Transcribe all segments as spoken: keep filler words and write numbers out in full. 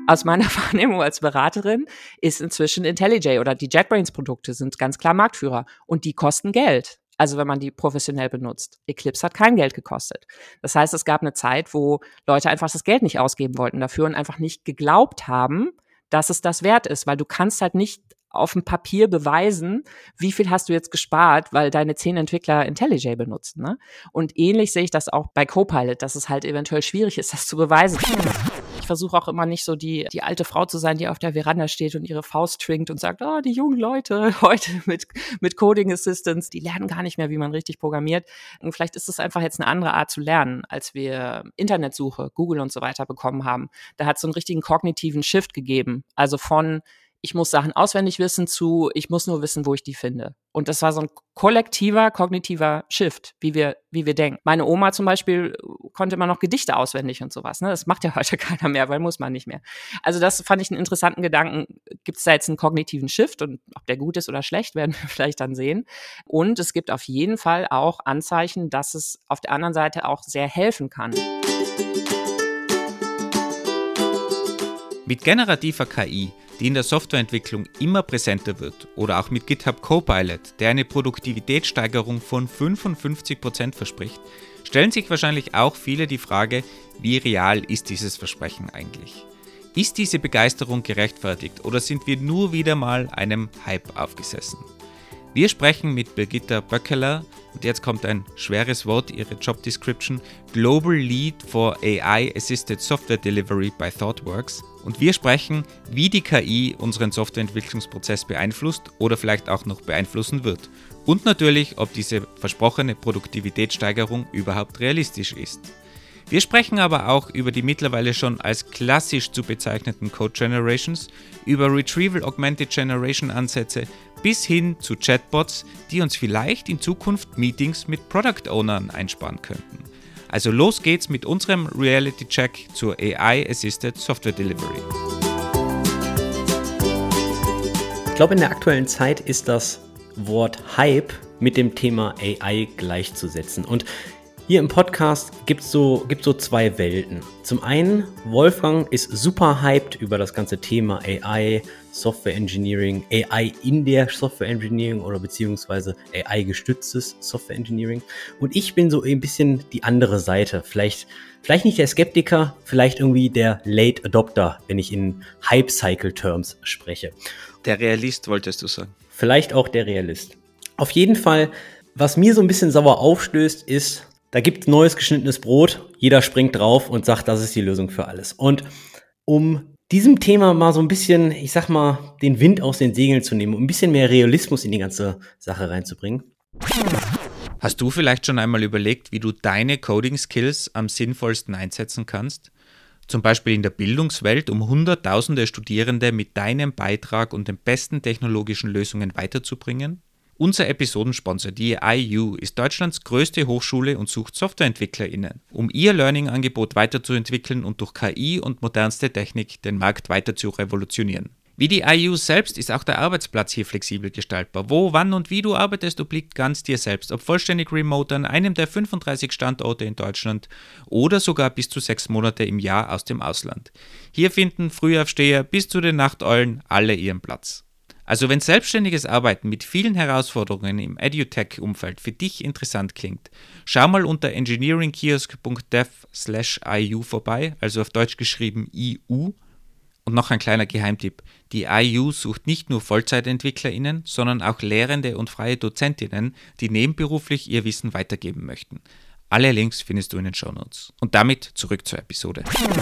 aus meiner Wahrnehmung als Beraterin ist inzwischen IntelliJ oder die JetBrains-Produkte sind ganz klar Marktführer und die kosten Geld. Also wenn man die professionell benutzt. Eclipse hat kein Geld gekostet. Das heißt, es gab eine Zeit, wo Leute einfach das Geld nicht ausgeben wollten dafür und einfach nicht geglaubt haben, dass es das wert ist, weil du kannst halt nicht auf dem Papier beweisen, wie viel hast du jetzt gespart, weil deine zehn Entwickler IntelliJ benutzen. Ne? Und ähnlich sehe ich das auch bei Copilot, dass es halt eventuell schwierig ist, das zu beweisen. Ich versuche auch immer nicht so die, die alte Frau zu sein, die auf der Veranda steht und ihre Faust schwingt und sagt, oh, die jungen Leute heute mit, mit Coding Assistants, die lernen gar nicht mehr, wie man richtig programmiert. Und vielleicht ist es einfach jetzt eine andere Art zu lernen, als wir Internetsuche, Google und so weiter bekommen haben. Da hat es so einen richtigen kognitiven Shift gegeben. Also von ich muss Sachen auswendig wissen zu, ich muss nur wissen, wo ich die finde. Und das war so ein kollektiver, kognitiver Shift, wie wir, wie wir denken. Meine Oma zum Beispiel konnte immer noch Gedichte auswendig und sowas. Ne? Das macht ja heute keiner mehr, weil muss man nicht mehr. Also das fand ich einen interessanten Gedanken. Gibt es da jetzt einen kognitiven Shift? Und ob der gut ist oder schlecht, werden wir vielleicht dann sehen. Und es gibt auf jeden Fall auch Anzeichen, dass es auf der anderen Seite auch sehr helfen kann. Mit generativer K I, die in der Softwareentwicklung immer präsenter wird, oder auch mit GitHub Copilot, der eine Produktivitätssteigerung von fünfundfünfzig Prozent verspricht, stellen sich wahrscheinlich auch viele die Frage, wie real ist dieses Versprechen eigentlich? Ist diese Begeisterung gerechtfertigt oder sind wir nur wieder mal einem Hype aufgesessen? Wir sprechen mit Birgitta Böckeler, und jetzt kommt ein schweres Wort, ihre Job Description, Global Lead for A I-Assisted Software Delivery by ThoughtWorks. Und wir sprechen, wie die K I unseren Softwareentwicklungsprozess beeinflusst oder vielleicht auch noch beeinflussen wird. Und natürlich, ob diese versprochene Produktivitätssteigerung überhaupt realistisch ist. Wir sprechen aber auch über die mittlerweile schon als klassisch zu bezeichneten Code Generations, über Retrieval Augmented Generation Ansätze bis hin zu Chatbots, die uns vielleicht in Zukunft Meetings mit Product Ownern einsparen könnten. Also los geht's mit unserem Reality Check zur A I-Assisted Software Delivery. Ich glaube, in der aktuellen Zeit ist das Wort Hype mit dem Thema A I gleichzusetzen. Und hier im Podcast gibt es so, gibt's so zwei Welten. Zum einen, Wolfgang ist super hyped über das ganze Thema A I, Software Engineering, A I in der Software Engineering oder beziehungsweise A I-gestütztes Software Engineering. Und ich bin so ein bisschen die andere Seite. Vielleicht, vielleicht nicht der Skeptiker, vielleicht irgendwie der Late Adopter, wenn ich in Hype-Cycle-Terms spreche. Der Realist, wolltest du sagen. Vielleicht auch der Realist. Auf jeden Fall, was mir so ein bisschen sauer aufstößt, ist, da gibt es neues geschnittenes Brot, jeder springt drauf und sagt, das ist die Lösung für alles. Und um diesem Thema mal so ein bisschen, ich sag mal, den Wind aus den Segeln zu nehmen, um ein bisschen mehr Realismus in die ganze Sache reinzubringen. Hast du vielleicht schon einmal überlegt, wie du deine Coding-Skills am sinnvollsten einsetzen kannst? Zum Beispiel in der Bildungswelt, um hunderttausende Studierende mit deinem Beitrag und den besten technologischen Lösungen weiterzubringen? Unser Episodensponsor, die I U, ist Deutschlands größte Hochschule und sucht SoftwareentwicklerInnen, um ihr Learning-Angebot weiterzuentwickeln und durch K I und modernste Technik den Markt weiter zu revolutionieren. Wie die I U selbst ist auch der Arbeitsplatz hier flexibel gestaltbar. Wo, wann und wie du arbeitest, obliegt ganz dir selbst, ob vollständig remote an einem der fünfunddreißig Standorte in Deutschland oder sogar bis zu sechs Monate im Jahr aus dem Ausland. Hier finden Frühaufsteher bis zu den Nachteulen alle ihren Platz. Also wenn selbstständiges Arbeiten mit vielen Herausforderungen im EduTech-Umfeld für dich interessant klingt, schau mal unter engineeringkiosk punkt dev slash I U vorbei, also auf Deutsch geschrieben I U. Und noch ein kleiner Geheimtipp, die I U sucht nicht nur VollzeitentwicklerInnen, sondern auch Lehrende und freie DozentInnen, die nebenberuflich ihr Wissen weitergeben möchten. Alle Links findest du in den Shownotes. Und damit zurück zur Episode.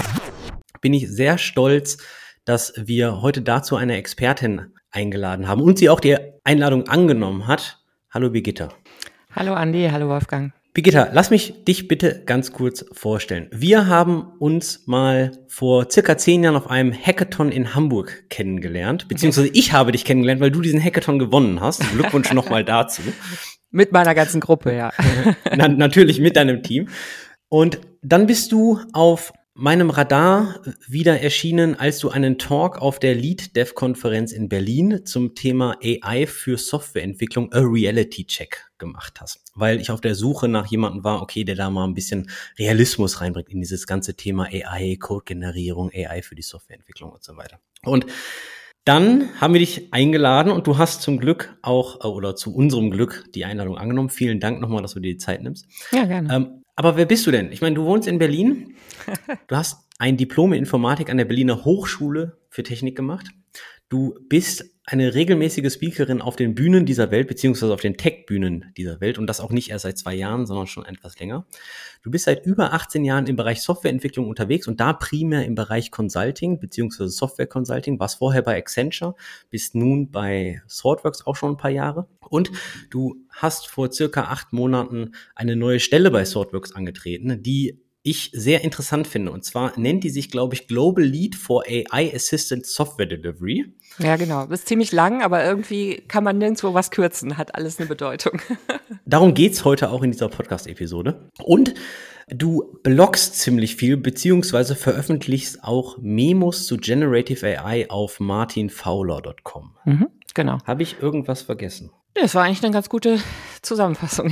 Bin ich sehr stolz, dass wir heute dazu eine Expertin eingeladen haben und sie auch die Einladung angenommen hat. Hallo Birgitta. Hallo Andi, hallo Wolfgang. Birgitta, lass mich dich bitte ganz kurz vorstellen. Wir haben uns mal vor circa zehn Jahren auf einem Hackathon in Hamburg kennengelernt, beziehungsweise ich habe dich kennengelernt, weil du diesen Hackathon gewonnen hast. Glückwunsch nochmal dazu. Mit meiner ganzen Gruppe, ja. Na, natürlich mit deinem Team. Und dann bist du auf meinem Radar wieder erschienen, als du einen Talk auf der Lead-Dev-Konferenz in Berlin zum Thema A I für Softwareentwicklung, a Reality-Check gemacht hast. Weil ich auf der Suche nach jemandem war, okay, der da mal ein bisschen Realismus reinbringt in dieses ganze Thema A I, Code-Generierung, A I für die Softwareentwicklung und so weiter. Und dann haben wir dich eingeladen und du hast zum Glück auch, oder zu unserem Glück, die Einladung angenommen. Vielen Dank nochmal, dass du dir die Zeit nimmst. Ja, gerne. Ähm, aber wer bist du denn? Ich meine, du wohnst in Berlin. Du hast ein Diplom in Informatik an der Berliner Hochschule für Technik gemacht. Du bist eine regelmäßige Speakerin auf den Bühnen dieser Welt, beziehungsweise auf den Tech-Bühnen dieser Welt. Und das auch nicht erst seit zwei Jahren, sondern schon etwas länger. Du bist seit über achtzehn Jahren im Bereich Softwareentwicklung unterwegs und da primär im Bereich Consulting, beziehungsweise Software-Consulting. Warst vorher bei Accenture, bist nun bei ThoughtWorks auch schon ein paar Jahre. Und du hast vor circa acht Monaten eine neue Stelle bei ThoughtWorks angetreten, die ich sehr interessant finde. Und zwar nennt die sich, glaube ich, Global Lead for A I-Assisted Software Delivery. Ja, genau. Das ist ziemlich lang, aber irgendwie kann man nirgendwo was kürzen. Hat alles eine Bedeutung. Darum geht's heute auch in dieser Podcast-Episode. Und du bloggst ziemlich viel, beziehungsweise veröffentlichst auch Memos zu Generative A I auf martin fowler punkt com. Mhm, genau. Habe ich irgendwas vergessen? Das war eigentlich eine ganz gute Zusammenfassung.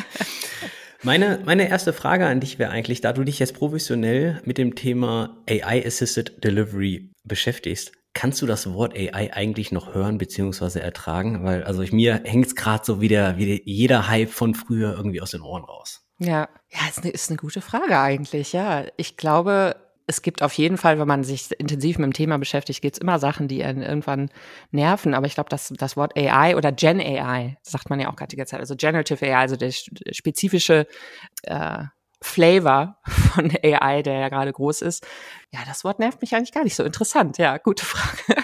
Meine, meine erste Frage an dich wäre eigentlich, da du dich jetzt professionell mit dem Thema A I-Assisted Delivery beschäftigst, kannst du das Wort A I eigentlich noch hören bzw. ertragen? Weil also ich, mir hängt es gerade so wie, der, wie jeder Hype von früher irgendwie aus den Ohren raus. Ja, ja, ist eine, ist eine gute Frage eigentlich, ja. Ich glaube, es gibt auf jeden Fall, wenn man sich intensiv mit dem Thema beschäftigt, gibt es immer Sachen, die einen irgendwann nerven. Aber ich glaube, das, das Wort A I oder Gen A I, sagt man ja auch gerade die ganze Zeit, also Generative A I, also der spezifische äh, Flavor von A I, der ja gerade groß ist. Ja, das Wort nervt mich eigentlich gar nicht so. Interessant, ja, gute Frage.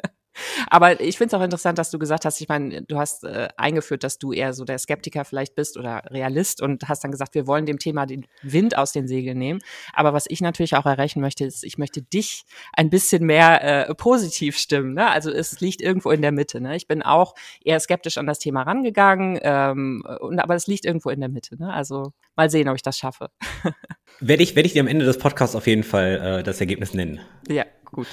Aber ich finde es auch interessant, dass du gesagt hast, ich meine, du hast äh, eingeführt, dass du eher so der Skeptiker vielleicht bist oder Realist und hast dann gesagt, wir wollen dem Thema den Wind aus den Segeln nehmen. Aber was ich natürlich auch erreichen möchte, ist, ich möchte dich ein bisschen mehr äh, positiv stimmen. Ne? Also es liegt irgendwo in der Mitte. Ne? Ich bin auch eher skeptisch an das Thema rangegangen, ähm, und, aber es liegt irgendwo in der Mitte. Ne? Also mal sehen, ob ich das schaffe. Werde ich, werde ich dir am Ende des Podcasts auf jeden Fall äh, das Ergebnis nennen. Ja, gut.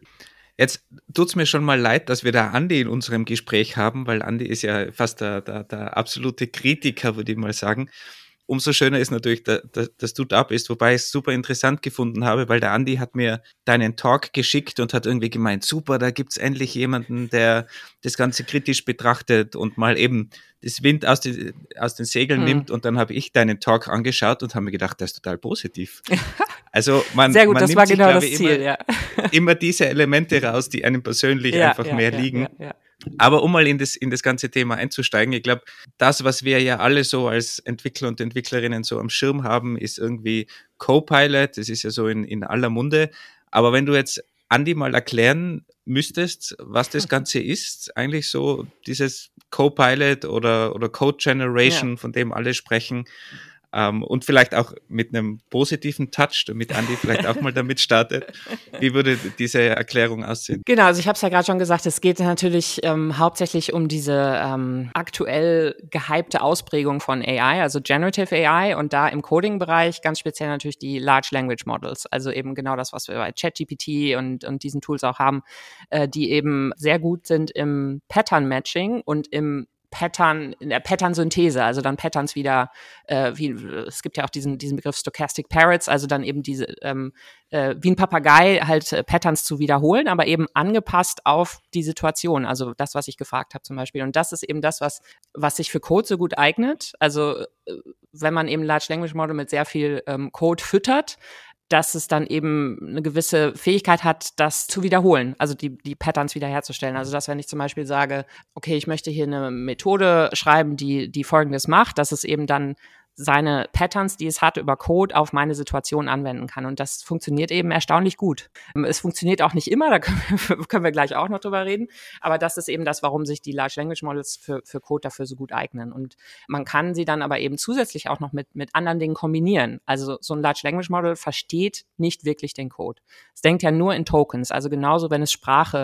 Jetzt tut's mir schon mal leid, dass wir da Andi in unserem Gespräch haben, weil Andi ist ja fast der, der, der absolute Kritiker, würde ich mal sagen. Umso schöner ist natürlich, da, da, dass du da bist, wobei ich es super interessant gefunden habe, weil der Andi hat mir deinen Talk geschickt und hat irgendwie gemeint, super, da gibt's endlich jemanden, der das Ganze kritisch betrachtet und mal eben das Wind aus, die, aus den Segeln hm. nimmt. Und dann habe ich deinen Talk angeschaut und habe mir gedacht, der ist total positiv. Also man, Sehr gut, man das nimmt war sich, genau glaube das ich, Ziel, immer, ja. immer diese Elemente raus, die einem persönlich ja, einfach ja, mehr ja, liegen. Ja, ja. Aber um mal in das, in das ganze Thema einzusteigen, ich glaube, das, was wir ja alle so als Entwickler und Entwicklerinnen so am Schirm haben, ist irgendwie Copilot, das ist ja so in, in aller Munde. Aber wenn du jetzt Andi mal erklären müsstest, was das Ganze ist, eigentlich so dieses Copilot oder, oder Code Generation, ja. von dem alle sprechen, Um, und vielleicht auch mit einem positiven Touch, damit Andi vielleicht auch mal damit startet. Wie würde diese Erklärung aussehen? Genau, also ich habe es ja gerade schon gesagt, es geht natürlich ähm, hauptsächlich um diese ähm, aktuell gehypte Ausprägung von A I, also Generative A I und da im Coding-Bereich ganz speziell natürlich die Large Language Models, also eben genau das, was wir bei ChatGPT und, und diesen Tools auch haben, äh, die eben sehr gut sind im Pattern-Matching und im Pattern, in der Pattern-Synthese, also dann Patterns wieder, äh, wie, es gibt ja auch diesen, diesen Begriff Stochastic Parrots, also dann eben diese, ähm, äh, wie ein Papagei halt äh, Patterns zu wiederholen, aber eben angepasst auf die Situation, also das, was ich gefragt habe zum Beispiel. Und das ist eben das, was, was sich für Code so gut eignet. Also äh, wenn man eben Large Language Model mit sehr viel ähm, Code füttert, dass es dann eben eine gewisse Fähigkeit hat, das zu wiederholen, also die, die Patterns wiederherzustellen. Also dass, wenn ich zum Beispiel sage, okay, ich möchte hier eine Methode schreiben, die, die Folgendes macht, dass es eben dann seine Patterns, die es hat, über Code auf meine Situation anwenden kann. Und das funktioniert eben erstaunlich gut. Es funktioniert auch nicht immer, da können wir, können wir gleich auch noch drüber reden. Aber das ist eben das, warum sich die Large Language Models für, für Code dafür so gut eignen. Und man kann sie dann aber eben zusätzlich auch noch mit, mit anderen Dingen kombinieren. Also so ein Large Language Model versteht nicht wirklich den Code. Es denkt ja nur in Tokens. Also genauso, wenn es Sprache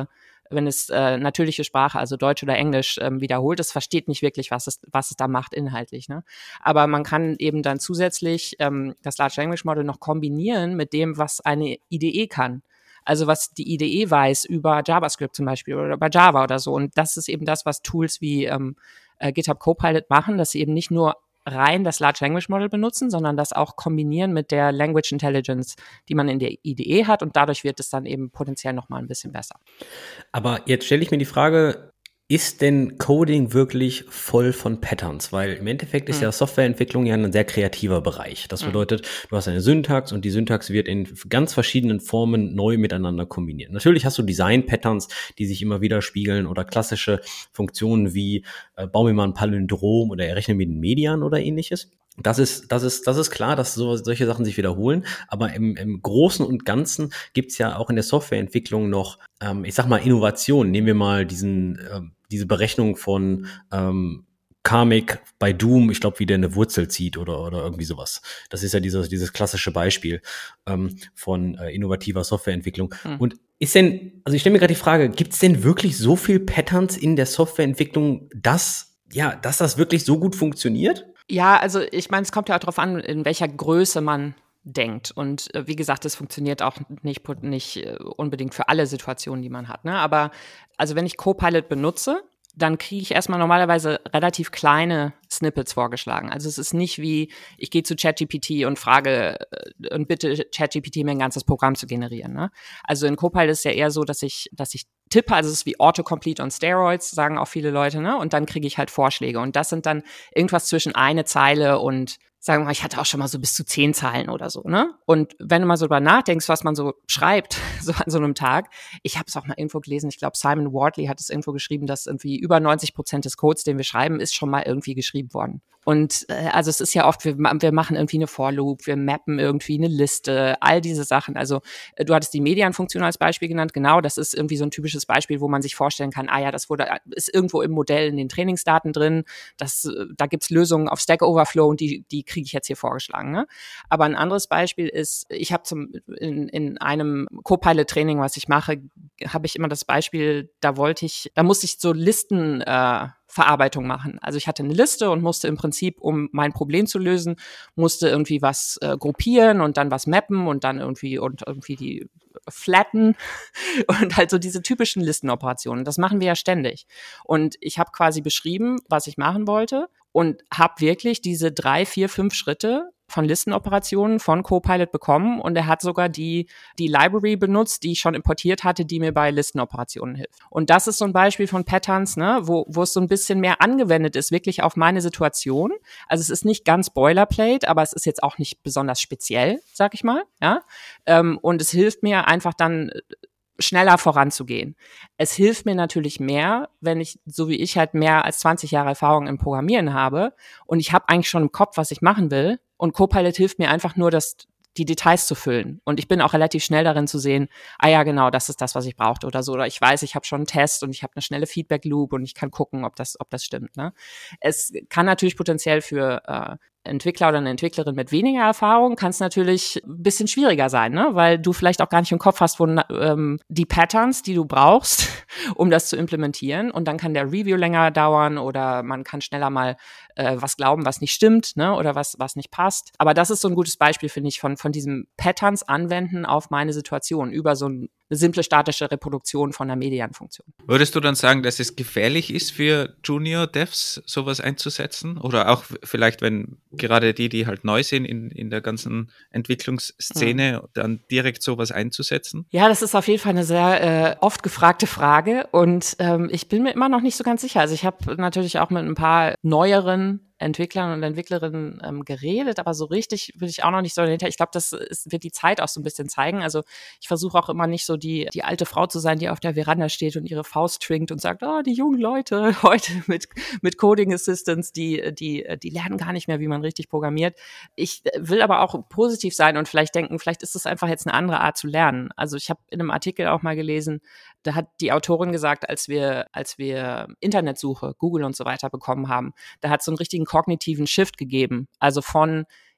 wenn es äh, natürliche Sprache, also Deutsch oder Englisch, ähm, wiederholt. Es versteht nicht wirklich, was es, was es da macht inhaltlich. Ne? Aber man kann eben dann zusätzlich ähm, das Large Language Model noch kombinieren mit dem, was eine I D E kann. Also was die I D E weiß über JavaScript zum Beispiel oder über Java oder so. Und das ist eben das, was Tools wie ähm, äh, GitHub Copilot machen, dass sie eben nicht nur rein das Large Language Model benutzen, sondern das auch kombinieren mit der Language Intelligence, die man in der I D E hat, und dadurch wird es dann eben potenziell noch mal ein bisschen besser. Aber jetzt stelle ich mir die Frage, ist denn Coding wirklich voll von Patterns? Weil im Endeffekt ist mhm. ja Softwareentwicklung ja ein sehr kreativer Bereich. Das bedeutet, du hast eine Syntax und die Syntax wird in ganz verschiedenen Formen neu miteinander kombiniert. Natürlich hast du Design-Patterns, die sich immer wieder spiegeln, oder klassische Funktionen wie äh, bau mir mal ein Palindrom oder errechne mir den Median oder ähnliches. Das ist, das ist, das ist klar, dass so, solche Sachen sich wiederholen, aber im, im Großen und Ganzen gibt's ja auch in der Softwareentwicklung noch, ähm, ich sag mal, Innovationen. Nehmen wir mal diesen, äh, diese Berechnung von ähm, Karmic bei Doom, ich glaube, wie der eine Wurzel zieht oder oder irgendwie sowas. Das ist ja dieses, dieses klassische Beispiel ähm, von äh, innovativer Softwareentwicklung. Hm. Und ist denn, also ich stelle mir gerade die Frage, gibt's denn wirklich so viel Patterns in der Softwareentwicklung, dass, ja, dass das wirklich so gut funktioniert? Ja, also ich meine, es kommt ja auch darauf an, in welcher Größe man denkt. Und äh, wie gesagt, das funktioniert auch nicht, nicht äh, unbedingt für alle Situationen, die man hat. Ne? Aber also wenn ich Copilot benutze, dann kriege ich erstmal normalerweise relativ kleine Snippets vorgeschlagen. Also es ist nicht wie, ich gehe zu ChatGPT und frage äh, und bitte ChatGPT mir ein ganzes Programm zu generieren. Ne? Also in Copilot ist es ja eher so, dass ich, dass ich tippe, also es ist wie Autocomplete on Steroids, sagen auch viele Leute, ne? Und dann kriege ich halt Vorschläge. Und das sind dann irgendwas zwischen eine Zeile und, sagen wir mal, ich hatte auch schon mal so bis zu zehn Zeilen oder so, ne? Und wenn du mal so drüber nachdenkst, was man so schreibt, so an so einem Tag, ich habe es auch mal irgendwo gelesen, ich glaube Simon Wardley hat es irgendwo geschrieben, dass irgendwie über neunzig Prozent des Codes, den wir schreiben, ist schon mal irgendwie geschrieben worden. Und äh, also es ist ja oft, wir, wir machen irgendwie eine For-Loop, wir mappen irgendwie eine Liste, all diese Sachen. Also äh, du hattest die Median-Funktion als Beispiel genannt, genau, das ist irgendwie so ein typisches Beispiel, wo man sich vorstellen kann, ah ja, das wurde ist irgendwo im Modell in den Trainingsdaten drin, das, äh, da gibt's Lösungen auf Stack Overflow und die, die kriege ich jetzt hier vorgeschlagen. Ne? Aber ein anderes Beispiel ist, ich habe zum in, in einem Copilot-Training, was ich mache, habe ich immer das Beispiel, da wollte ich, da musste ich so Listen äh, Verarbeitung machen. Also ich hatte eine Liste und musste im Prinzip, um mein Problem zu lösen, musste irgendwie was äh, gruppieren und dann was mappen und dann irgendwie und irgendwie die flatten und halt so diese typischen Listenoperationen. Das machen wir ja ständig. Und ich habe quasi beschrieben, was ich machen wollte und habe wirklich diese drei, vier, fünf Schritte von Listenoperationen von Copilot bekommen, und er hat sogar die die Library benutzt, die ich schon importiert hatte, die mir bei Listenoperationen hilft. Und das ist so ein Beispiel von Patterns, ne, wo wo es so ein bisschen mehr angewendet ist, wirklich auf meine Situation. Also es ist nicht ganz Boilerplate, aber es ist jetzt auch nicht besonders speziell, sag ich mal, ja. Ähm, und es hilft mir einfach dann schneller voranzugehen. Es hilft mir natürlich mehr, wenn ich, so wie ich halt mehr als zwanzig Jahre Erfahrung im Programmieren habe und ich habe eigentlich schon im Kopf, was ich machen will, und Copilot hilft mir einfach nur, das, die Details zu füllen. Und ich bin auch relativ schnell darin zu sehen, ah ja, genau, das ist das, was ich brauchte oder so. Oder ich weiß, ich habe schon einen Test und ich habe eine schnelle Feedback-Loop und ich kann gucken, ob das, ob das stimmt. Ne? Es kann natürlich potenziell für äh, Entwickler oder eine Entwicklerin mit weniger Erfahrung kann es natürlich ein bisschen schwieriger sein, ne? Weil du vielleicht auch gar nicht im Kopf hast, wo ähm, die Patterns, die du brauchst, um das zu implementieren. Und dann kann der Review länger dauern oder man kann schneller mal äh, was glauben, was nicht stimmt, ne? Oder was was nicht passt. Aber das ist so ein gutes Beispiel, finde ich, von von diesem Patterns anwenden auf meine Situation über so ein, eine simple statische Reproduktion von einer Median-Funktion. Würdest du dann sagen, dass es gefährlich ist für Junior-Devs, sowas einzusetzen? Oder auch vielleicht, wenn gerade die, die halt neu sind in, in der ganzen Entwicklungsszene, ja, dann direkt sowas einzusetzen? Ja, das ist auf jeden Fall eine sehr äh, oft gefragte Frage und ähm, ich bin mir immer noch nicht so ganz sicher. Also ich habe natürlich auch mit ein paar neueren Entwicklern und Entwicklerinnen ähm, geredet, aber so richtig will ich auch noch nicht so dahinter. Ich glaube, das ist, wird die Zeit auch so ein bisschen zeigen. Also ich versuche auch immer nicht so die die alte Frau zu sein, die auf der Veranda steht und ihre Faust schwingt und sagt, oh, die jungen Leute heute mit mit Coding Assistants, die die die lernen gar nicht mehr, wie man richtig programmiert. Ich will aber auch positiv sein und vielleicht denken, vielleicht ist es einfach jetzt eine andere Art zu lernen. Also ich habe in einem Artikel auch mal gelesen, da hat die Autorin gesagt, als wir als wir Internetsuche, Google und so weiter bekommen haben, da hat es so einen richtigen kognitiven Shift gegeben. Also von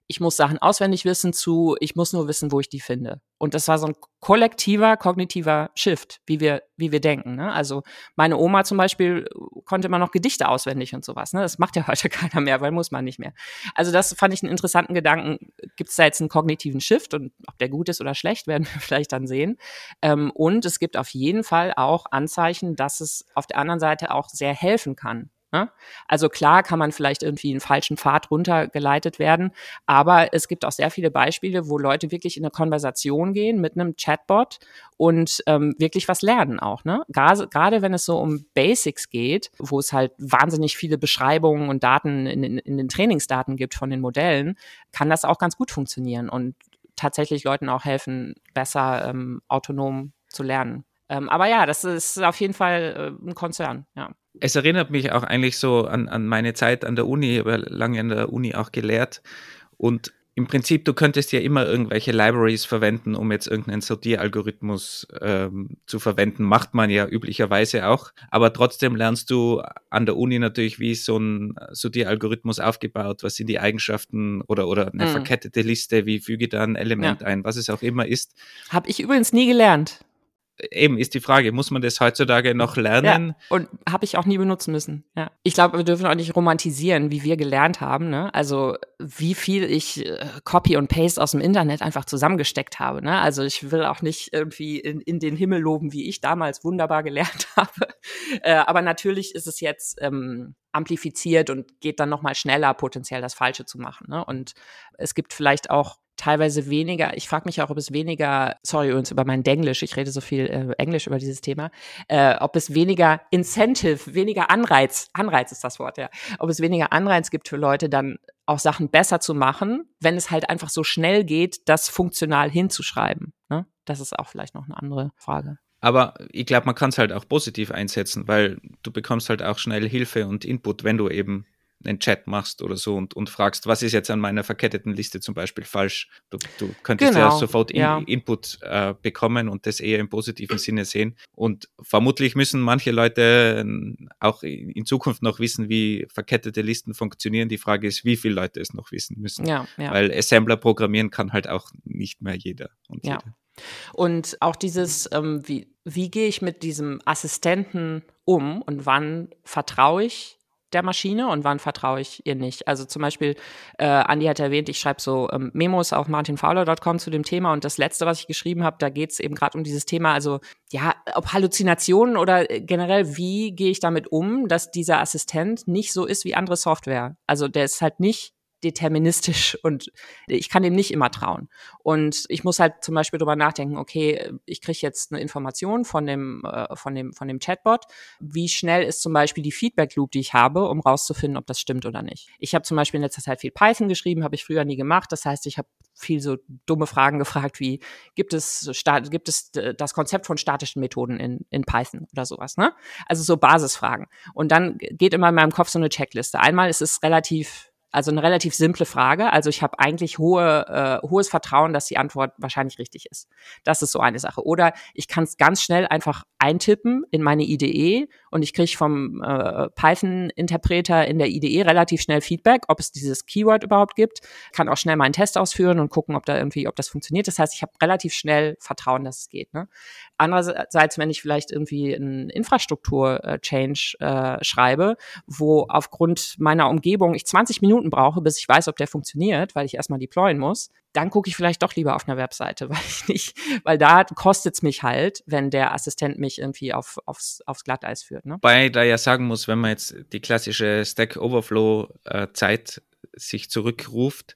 ich muss Sachen auswendig wissen zu, ich muss nur wissen, wo ich die finde. Und das war so ein kollektiver, kognitiver Shift, wie wir, wie wir denken. Ne? Also meine Oma zum Beispiel konnte immer noch Gedichte auswendig und sowas. Ne? Das macht ja heute keiner mehr, weil muss man nicht mehr. Also das fand ich einen interessanten Gedanken. Gibt es da jetzt einen kognitiven Shift? Und ob der gut ist oder schlecht, werden wir vielleicht dann sehen. Ähm, und es gibt auf jeden Fall auch Anzeichen, dass es auf der anderen Seite auch sehr helfen kann. Also klar kann man vielleicht irgendwie einen falschen Pfad runtergeleitet werden, aber es gibt auch sehr viele Beispiele, wo Leute wirklich in eine Konversation gehen mit einem Chatbot und ähm, wirklich was lernen auch. Ne? Gerade, gerade wenn es so um Basics geht, wo es halt wahnsinnig viele Beschreibungen und Daten in, in, in den Trainingsdaten gibt von den Modellen, kann das auch ganz gut funktionieren und tatsächlich Leuten auch helfen, besser ähm, autonom zu lernen. Ähm, aber ja, das ist auf jeden Fall äh, ein Konzern, ja. Es erinnert mich auch eigentlich so an, an meine Zeit an der Uni. Ich habe lange an der Uni auch gelehrt. Und im Prinzip, du könntest ja immer irgendwelche Libraries verwenden, um jetzt irgendeinen Sortieralgorithmus ähm, zu verwenden. Macht man ja üblicherweise auch. Aber trotzdem lernst du an der Uni natürlich, wie ist so ein Sortieralgorithmus aufgebaut, was sind die Eigenschaften oder, oder eine mm. verkettete Liste, wie füge da ein Element ja. ein, was es auch immer ist. Habe ich übrigens nie gelernt. Eben ist die Frage, muss man das heutzutage noch lernen? Ja, und habe ich auch nie benutzen müssen. Ja. Ich glaube, wir dürfen auch nicht romantisieren, wie wir gelernt haben. Ne? Also wie viel ich äh, Copy und Paste aus dem Internet einfach zusammengesteckt habe. Ne? Also ich will auch nicht irgendwie in, in den Himmel loben, wie ich damals wunderbar gelernt habe. Äh, aber natürlich ist es jetzt ähm, amplifiziert und geht dann noch mal schneller, potenziell das Falsche zu machen. Ne? Und es gibt vielleicht auch teilweise weniger, ich frage mich auch, ob es weniger, sorry übrigens über mein Denglisch, ich rede so viel äh, Englisch über dieses Thema, äh, ob es weniger Incentive, weniger Anreiz, Anreiz ist das Wort, ja, ob es weniger Anreiz gibt für Leute, dann auch Sachen besser zu machen, wenn es halt einfach so schnell geht, das funktional hinzuschreiben. Ne? Das ist auch vielleicht noch eine andere Frage. Aber ich glaube, man kann es halt auch positiv einsetzen, weil du bekommst halt auch schnell Hilfe und Input, wenn du eben einen Chat machst oder so und, und fragst, was ist jetzt an meiner verketteten Liste zum Beispiel falsch. Du, du könntest genau, ja sofort in, ja. Input äh, bekommen und das eher im positiven Sinne sehen. Und vermutlich müssen manche Leute auch in Zukunft noch wissen, wie verkettete Listen funktionieren. Die Frage ist, wie viele Leute es noch wissen müssen. Ja, ja. Weil Assembler programmieren kann halt auch nicht mehr jeder. Und ja. jeder. Und auch dieses, ähm, wie, wie gehe ich mit diesem Assistenten um und wann vertraue ich der Maschine und wann vertraue ich ihr nicht. Also zum Beispiel, äh, Andi hat erwähnt, ich schreibe so ähm, Memos auf martin fowler punkt com zu dem Thema und das letzte, was ich geschrieben habe, da geht es eben gerade um dieses Thema, also ja, ob Halluzinationen oder generell, wie gehe ich damit um, dass dieser Assistent nicht so ist wie andere Software. Also der ist halt nicht deterministisch und ich kann dem nicht immer trauen. Und ich muss halt zum Beispiel drüber nachdenken, okay, ich kriege jetzt eine Information von dem, äh, von dem, von dem Chatbot. Wie schnell ist zum Beispiel die Feedback-Loop, die ich habe, um rauszufinden, ob das stimmt oder nicht. Ich habe zum Beispiel in letzter Zeit viel Python geschrieben, habe ich früher nie gemacht. Das heißt, ich habe viel so dumme Fragen gefragt wie, gibt es, gibt es das Konzept von statischen Methoden in, in Python oder sowas, ne? Also so Basisfragen. Und dann geht immer in meinem Kopf so eine Checkliste. Einmal ist es relativ Also eine relativ simple Frage. Also ich habe eigentlich hohe, äh, hohes Vertrauen, dass die Antwort wahrscheinlich richtig ist. Das ist so eine Sache. Oder ich kann es ganz schnell einfach eintippen in meine I D E und ich kriege vom äh, Python-Interpreter in der I D E relativ schnell Feedback, ob es dieses Keyword überhaupt gibt. Kann auch schnell meinen Test ausführen und gucken, ob da irgendwie, ob das funktioniert. Das heißt, ich habe relativ schnell Vertrauen, dass es geht. Ne? Andererseits, wenn ich vielleicht irgendwie einen Infrastruktur-Change äh, schreibe, wo aufgrund meiner Umgebung ich zwanzig Minuten brauche, bis ich weiß, ob der funktioniert, weil ich erstmal deployen muss, dann gucke ich vielleicht doch lieber auf einer Webseite, weil ich nicht, weil da kostet es mich halt, wenn der Assistent mich irgendwie auf, aufs, aufs Glatteis führt. Ne? Wobei da ja sagen muss, wenn man jetzt die klassische Stack Overflow-Zeit sich zurückruft,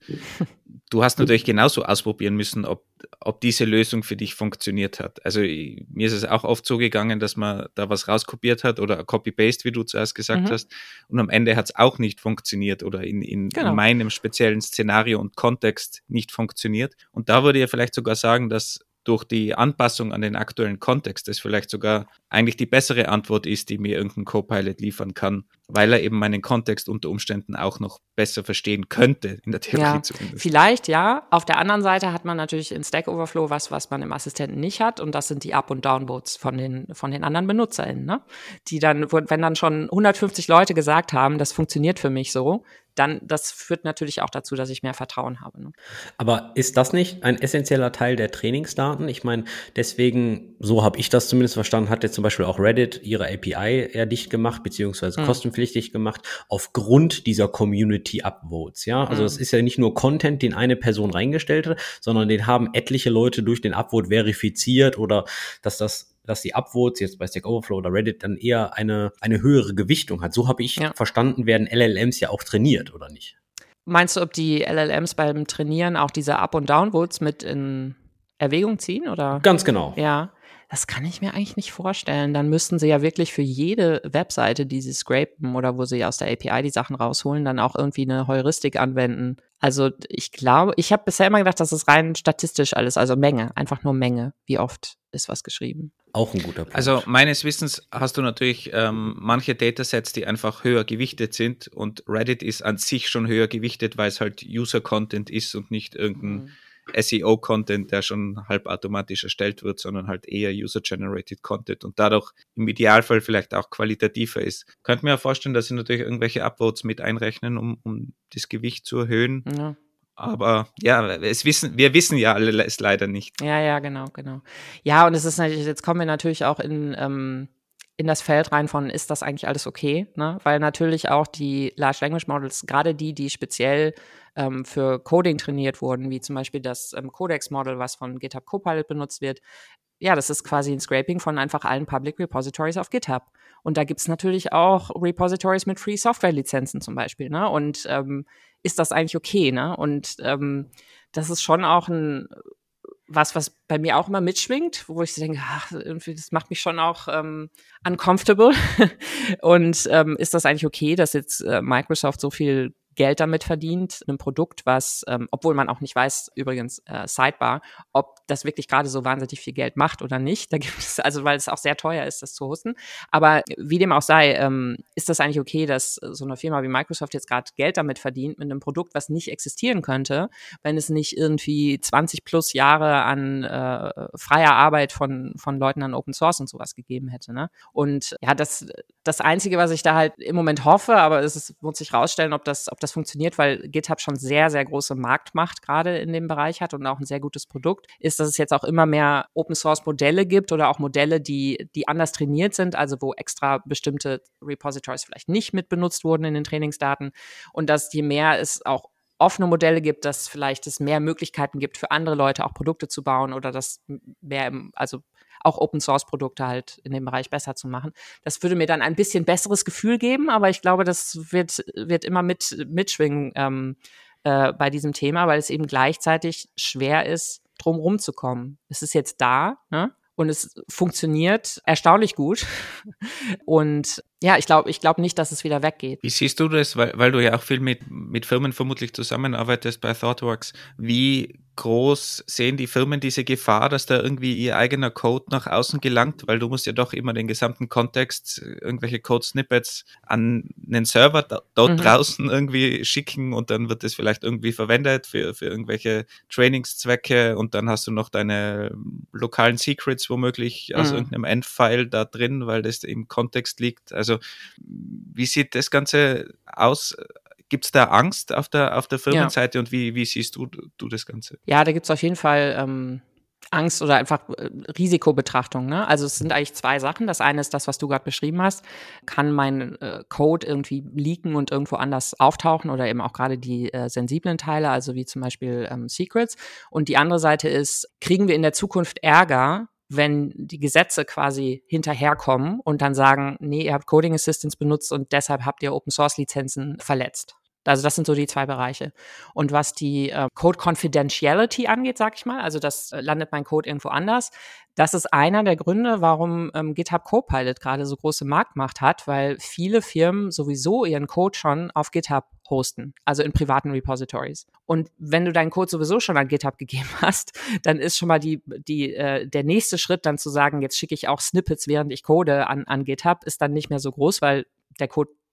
du hast natürlich genauso ausprobieren müssen, ob, ob diese Lösung für dich funktioniert hat. Also ich, mir ist es auch oft so gegangen, dass man da was rauskopiert hat oder Copy-Paste, wie du zuerst gesagt mhm. hast, und am Ende hat es auch nicht funktioniert oder in, in, genau. in meinem speziellen Szenario und Kontext nicht funktioniert. Und da würde ich vielleicht sogar sagen, dass durch die Anpassung an den aktuellen Kontext das vielleicht sogar eigentlich die bessere Antwort ist, die mir irgendein Copilot liefern kann, weil er eben meinen Kontext unter Umständen auch noch besser verstehen könnte, in der Theorie ja, zumindest. Vielleicht, ja. Auf der anderen Seite hat man natürlich in Stack Overflow was, was man im Assistenten nicht hat, und das sind die Up- und Downvotes von den, von den anderen BenutzerInnen, ne? Die dann, wenn dann schon hundertfünfzig Leute gesagt haben, das funktioniert für mich so, dann, das führt natürlich auch dazu, dass ich mehr Vertrauen habe. Ne? Aber ist das nicht ein essentieller Teil der Trainingsdaten? Ich meine, deswegen, so habe ich das zumindest verstanden, hat jetzt zum Beispiel auch Reddit ihre A P I eher dicht gemacht, beziehungsweise Mhm. kostenpflichtig gemacht, aufgrund dieser Community-Upvotes, ja? Also Mhm. das ist ja nicht nur Content, den eine Person reingestellt hat, sondern den haben etliche Leute durch den Upvote verifiziert oder dass das dass die Upvotes jetzt bei Stack Overflow oder Reddit dann eher eine, eine höhere Gewichtung hat. So habe ich Ja. verstanden, werden L L Ms ja auch trainiert, oder nicht? Meinst du, ob die L L Ms beim Trainieren auch diese Up- und Downvotes mit in Erwägung ziehen, oder? Ganz genau. Ja, das kann ich mir eigentlich nicht vorstellen. Dann müssten sie ja wirklich für jede Webseite, die sie scrapen oder wo sie aus der A P I die Sachen rausholen, dann auch irgendwie eine Heuristik anwenden. Also ich glaube, ich habe bisher immer gedacht, das ist rein statistisch alles, also Menge, einfach nur Menge. Wie oft ist was geschrieben? Auch ein guter Punkt. Also meines Wissens hast du natürlich ähm, manche Datasets, die einfach höher gewichtet sind, und Reddit ist an sich schon höher gewichtet, weil es halt User-Content ist und nicht irgendein Mhm. S E O-Content, der schon halbautomatisch erstellt wird, sondern halt eher User-Generated Content und dadurch im Idealfall vielleicht auch qualitativer ist. Könnte mir ja vorstellen, dass sie natürlich irgendwelche Upvotes mit einrechnen, um, um das Gewicht zu erhöhen. Ja. Aber ja, es wissen, wir wissen ja alle es leider nicht. Ja, ja, genau, genau. Ja, und es ist natürlich, jetzt kommen wir natürlich auch in, ähm, in das Feld rein von, ist das eigentlich alles okay? Ne? Weil natürlich auch die Large Language Models, gerade die, die speziell ähm, für Coding trainiert wurden, wie zum Beispiel das ähm, Codex-Model, was von GitHub Copilot benutzt wird, ja, das ist quasi ein Scraping von einfach allen Public Repositories auf GitHub. Und da gibt's natürlich auch Repositories mit Free Software-Lizenzen zum Beispiel, ne? Und ähm, ist das eigentlich okay, ne? Und ähm, das ist schon auch ein was, was bei mir auch immer mitschwingt, wo ich denke, ach, irgendwie, das macht mich schon auch ähm, uncomfortable. Und ähm, ist das eigentlich okay, dass jetzt äh, Microsoft so viel Geld damit verdient, einem Produkt, was, ähm, obwohl man auch nicht weiß, übrigens, äh, Sidebar, ob das wirklich gerade so wahnsinnig viel Geld macht oder nicht. Da gibt es, also weil es auch sehr teuer ist, das zu hosten. Aber wie dem auch sei, ähm, ist das eigentlich okay, dass so eine Firma wie Microsoft jetzt gerade Geld damit verdient, mit einem Produkt, was nicht existieren könnte, wenn es nicht irgendwie zwanzig plus Jahre an äh, freier Arbeit von, von Leuten an Open Source und sowas gegeben hätte. Ne? Und ja, das, das Einzige, was ich da halt im Moment hoffe, aber es ist, muss sich rausstellen, ob das, ob das funktioniert, weil GitHub schon sehr, sehr große Marktmacht gerade in dem Bereich hat und auch ein sehr gutes Produkt, ist, dass es jetzt auch immer mehr Open-Source-Modelle gibt oder auch Modelle, die, die anders trainiert sind, also wo extra bestimmte Repositories vielleicht nicht mit benutzt wurden in den Trainingsdaten, und dass je mehr es auch offene Modelle gibt, dass vielleicht es mehr Möglichkeiten gibt für andere Leute auch Produkte zu bauen oder das mehr im, also auch Open-Source-Produkte halt in dem Bereich besser zu machen. Das würde mir dann ein bisschen besseres Gefühl geben, aber ich glaube, das wird, wird immer mit, mitschwingen ähm, äh, bei diesem Thema, weil es eben gleichzeitig schwer ist, drum rumzukommen. Es ist jetzt da, ne? Und es funktioniert erstaunlich gut. Und ja, ich glaube ich glaube nicht, dass es wieder weggeht. Wie siehst du das, weil, weil du ja auch viel mit, mit Firmen vermutlich zusammenarbeitest bei ThoughtWorks, wie groß sehen die Firmen diese Gefahr, dass da irgendwie ihr eigener Code nach außen gelangt, weil du musst ja doch immer den gesamten Kontext, irgendwelche Code-Snippets an einen Server da, dort mhm. draußen irgendwie schicken und dann wird das vielleicht irgendwie verwendet für, für irgendwelche Trainingszwecke und dann hast du noch deine lokalen Secrets womöglich aus mhm. irgendeinem Endfile da drin, weil das im Kontext liegt. Also wie sieht das Ganze aus? Gibt es da Angst auf der, auf der Firmenseite ja. und wie, wie siehst du, du das Ganze? Ja, da gibt es auf jeden Fall ähm, Angst oder einfach äh, Risikobetrachtung. Ne? Also es sind eigentlich zwei Sachen. Das eine ist das, was du gerade beschrieben hast. Kann mein äh, Code irgendwie leaken und irgendwo anders auftauchen oder eben auch gerade die äh, sensiblen Teile, also wie zum Beispiel ähm, Secrets. Und die andere Seite ist, kriegen wir in der Zukunft Ärger, wenn die Gesetze quasi hinterherkommen und dann sagen, nee, ihr habt Coding Assistance benutzt und deshalb habt ihr Open-Source-Lizenzen verletzt. Also das sind so die zwei Bereiche. Und was die äh, Code Confidentiality angeht, sag ich mal, also das äh, landet mein Code irgendwo anders, das ist einer der Gründe, warum ähm, GitHub Copilot gerade so große Marktmacht hat, weil viele Firmen sowieso ihren Code schon auf GitHub hosten, also in privaten Repositories. Und wenn du deinen Code sowieso schon an GitHub gegeben hast, dann ist schon mal die, die, äh, der nächste Schritt dann zu sagen, jetzt schicke ich auch Snippets, während ich code an, an GitHub, ist dann nicht mehr so groß, weil der Code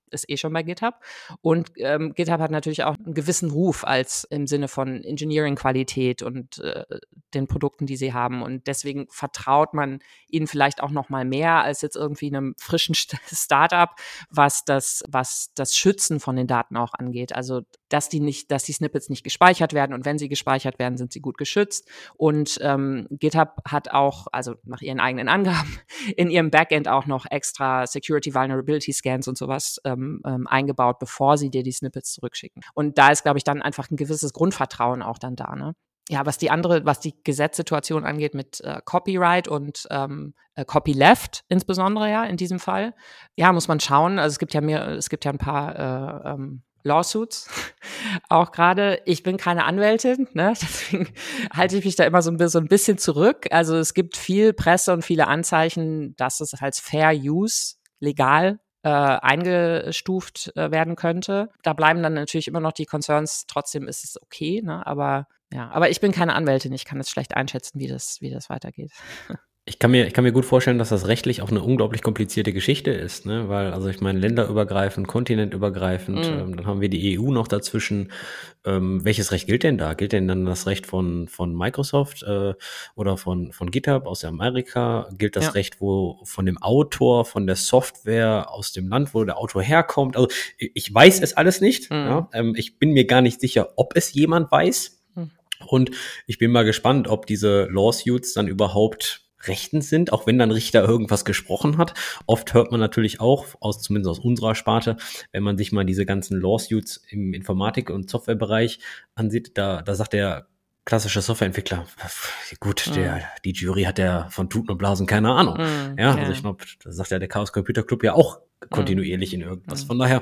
ist eh schon bei GitHub. Und ähm, GitHub hat natürlich auch einen gewissen Ruf als im Sinne von Engineering-Qualität und äh, den Produkten, die sie haben. Und deswegen vertraut man ihnen vielleicht auch noch mal mehr als jetzt irgendwie einem frischen Startup, was das, was das Schützen von den Daten auch angeht. Also dass die nicht, dass die Snippets nicht gespeichert werden und wenn sie gespeichert werden, sind sie gut geschützt. Und ähm, GitHub hat auch, also nach ihren eigenen Angaben, in ihrem Backend auch noch extra Security Vulnerability Scans und sowas ähm, ähm, eingebaut, bevor sie dir die Snippets zurückschicken. Und da ist, glaube ich, dann einfach ein gewisses Grundvertrauen auch dann da, ne? Ja, was die andere, was die Gesetzssituation angeht mit äh, Copyright und ähm, äh, Copyleft insbesondere ja in diesem Fall, ja, muss man schauen. Also es gibt ja mehr, es gibt ja ein paar äh, ähm, Lawsuits auch gerade. Ich bin keine Anwältin, ne? Deswegen halte ich mich da immer so ein, so ein bisschen zurück. Also es gibt viel Presse und viele Anzeichen, dass es als Fair Use legal äh, eingestuft äh, werden könnte. Da bleiben dann natürlich immer noch die Concerns. Trotzdem ist es okay, ne? Aber ja, aber ich bin keine Anwältin. Ich kann jetzt schlecht einschätzen, wie das, wie das weitergeht. Ich kann mir, ich kann mir gut vorstellen, dass das rechtlich auch eine unglaublich komplizierte Geschichte ist, ne? Weil, also ich meine, länderübergreifend, kontinentübergreifend, Mm. ähm, dann haben wir die E U noch dazwischen. Ähm, welches Recht gilt denn da? Gilt denn dann das Recht von, von Microsoft äh, oder von, von GitHub aus Amerika? Gilt das Ja. Recht wo von dem Autor, von der Software aus dem Land, wo der Autor herkommt? Also ich weiß es alles nicht. Mm. Ja? Ähm, ich bin mir gar nicht sicher, ob es jemand weiß. Mm. Und ich bin mal gespannt, ob diese Lawsuits dann überhaupt rechtens sind, auch wenn dann Richter irgendwas gesprochen hat. Oft hört man natürlich auch, aus zumindest aus unserer Sparte, wenn man sich mal diese ganzen Lawsuits im Informatik- und Softwarebereich ansieht, da, da sagt der klassische Softwareentwickler, gut, Mhm. der, die Jury hat ja von Tuten und Blasen keine Ahnung. Mhm. Ja, Ja. also ich glaube, da sagt ja der Chaos Computer Club ja auch kontinuierlich in irgendwas. Von daher,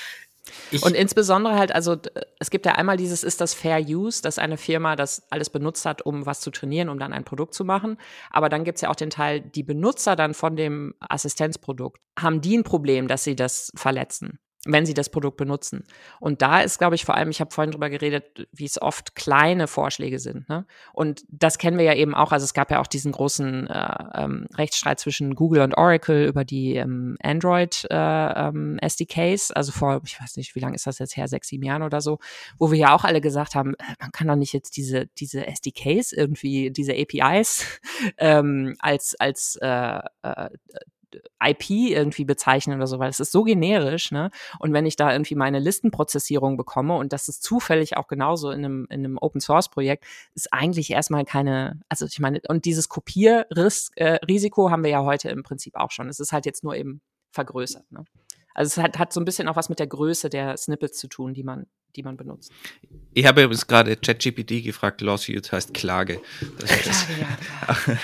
ich, Und insbesondere halt, also d- es gibt ja einmal dieses, ist das Fair Use, dass eine Firma das alles benutzt hat, um was zu trainieren, um dann ein Produkt zu machen. Aber dann gibt's ja auch den Teil, die Benutzer dann von dem Assistenzprodukt, haben die ein Problem, dass sie das verletzen, wenn sie das Produkt benutzen. Und da ist, glaube ich, vor allem, ich habe vorhin drüber geredet, wie es oft kleine Vorschläge sind, ne? Und das kennen wir ja eben auch, also es gab ja auch diesen großen äh, ähm, Rechtsstreit zwischen Google und Oracle über die ähm, Android äh, ähm, S D Ks, also vor, ich weiß nicht, wie lange ist das jetzt her, sechs, sieben Jahren oder so, wo wir ja auch alle gesagt haben, äh, man kann doch nicht jetzt diese diese S D Ks irgendwie, diese A P Is ähm, als als äh, äh, I P irgendwie bezeichnen oder so, weil es ist so generisch, ne? Und wenn ich da irgendwie meine Listenprozessierung bekomme und das ist zufällig auch genauso in einem, in einem Open-Source-Projekt, ist eigentlich erstmal keine, also ich meine, und dieses Kopierrisiko äh, haben wir ja heute im Prinzip auch schon. Es ist halt jetzt nur eben vergrößert, ne? Also es hat, hat so ein bisschen auch was mit der Größe der Snippets zu tun, die man, die man benutzt. Ich habe übrigens gerade ChatGPT gefragt, Lawsuit heißt Klage. Das ist Klage,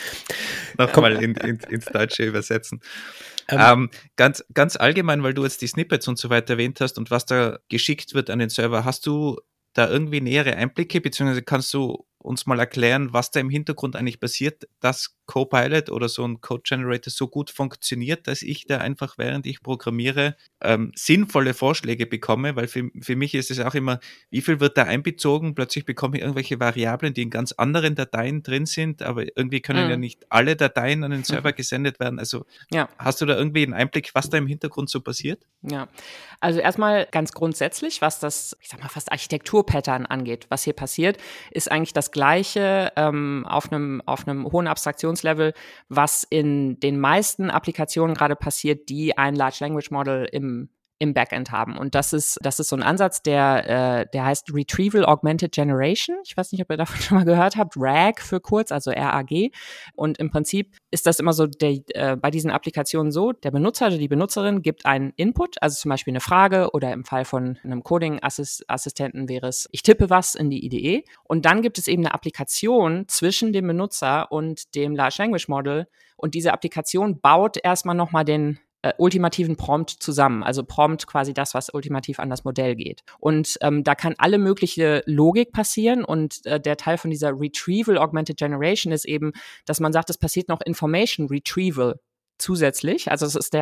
ja. Nochmal in, in, ins Deutsche übersetzen. Ähm, ähm, ganz, ganz allgemein, weil du jetzt die Snippets und so weiter erwähnt hast und was da geschickt wird an den Server, hast du da irgendwie nähere Einblicke, beziehungsweise kannst du uns mal erklären, was da im Hintergrund eigentlich passiert, dass Copilot oder so ein Code Generator so gut funktioniert, dass ich da einfach, während ich programmiere, ähm, sinnvolle Vorschläge bekomme, weil für, für mich ist es auch immer, wie viel wird da einbezogen, plötzlich bekomme ich irgendwelche Variablen, die in ganz anderen Dateien drin sind, aber irgendwie können Mhm. ja nicht alle Dateien an den Server gesendet werden, also Ja. hast du da irgendwie einen Einblick, was da im Hintergrund so passiert? Ja, also erstmal ganz grundsätzlich, was das, ich sag mal, fast Architekturpattern angeht, was hier passiert, ist eigentlich das Gleiche ähm, auf einem auf einem hohen Abstraktionslevel, was in den meisten Applikationen gerade passiert, die ein Large Language Model im im Backend haben. Und das ist, das ist so ein Ansatz, der, äh, der heißt Retrieval Augmented Generation. Ich weiß nicht, ob ihr davon schon mal gehört habt. R A G für kurz, also R A G. Und im Prinzip ist das immer so, der, äh, bei diesen Applikationen so, der Benutzer oder die Benutzerin gibt einen Input, also zum Beispiel eine Frage oder im Fall von einem Coding-Assistenten wäre es, ich tippe was in die I D E. Und dann gibt es eben eine Applikation zwischen dem Benutzer und dem Large Language Model. Und diese Applikation baut erstmal nochmal den Äh, ultimativen Prompt zusammen, also Prompt quasi das, was ultimativ an das Modell geht. Und ähm, da kann alle mögliche Logik passieren und äh, der Teil von dieser Retrieval Augmented Generation ist eben, dass man sagt, es passiert noch Information Retrieval zusätzlich, also es ist der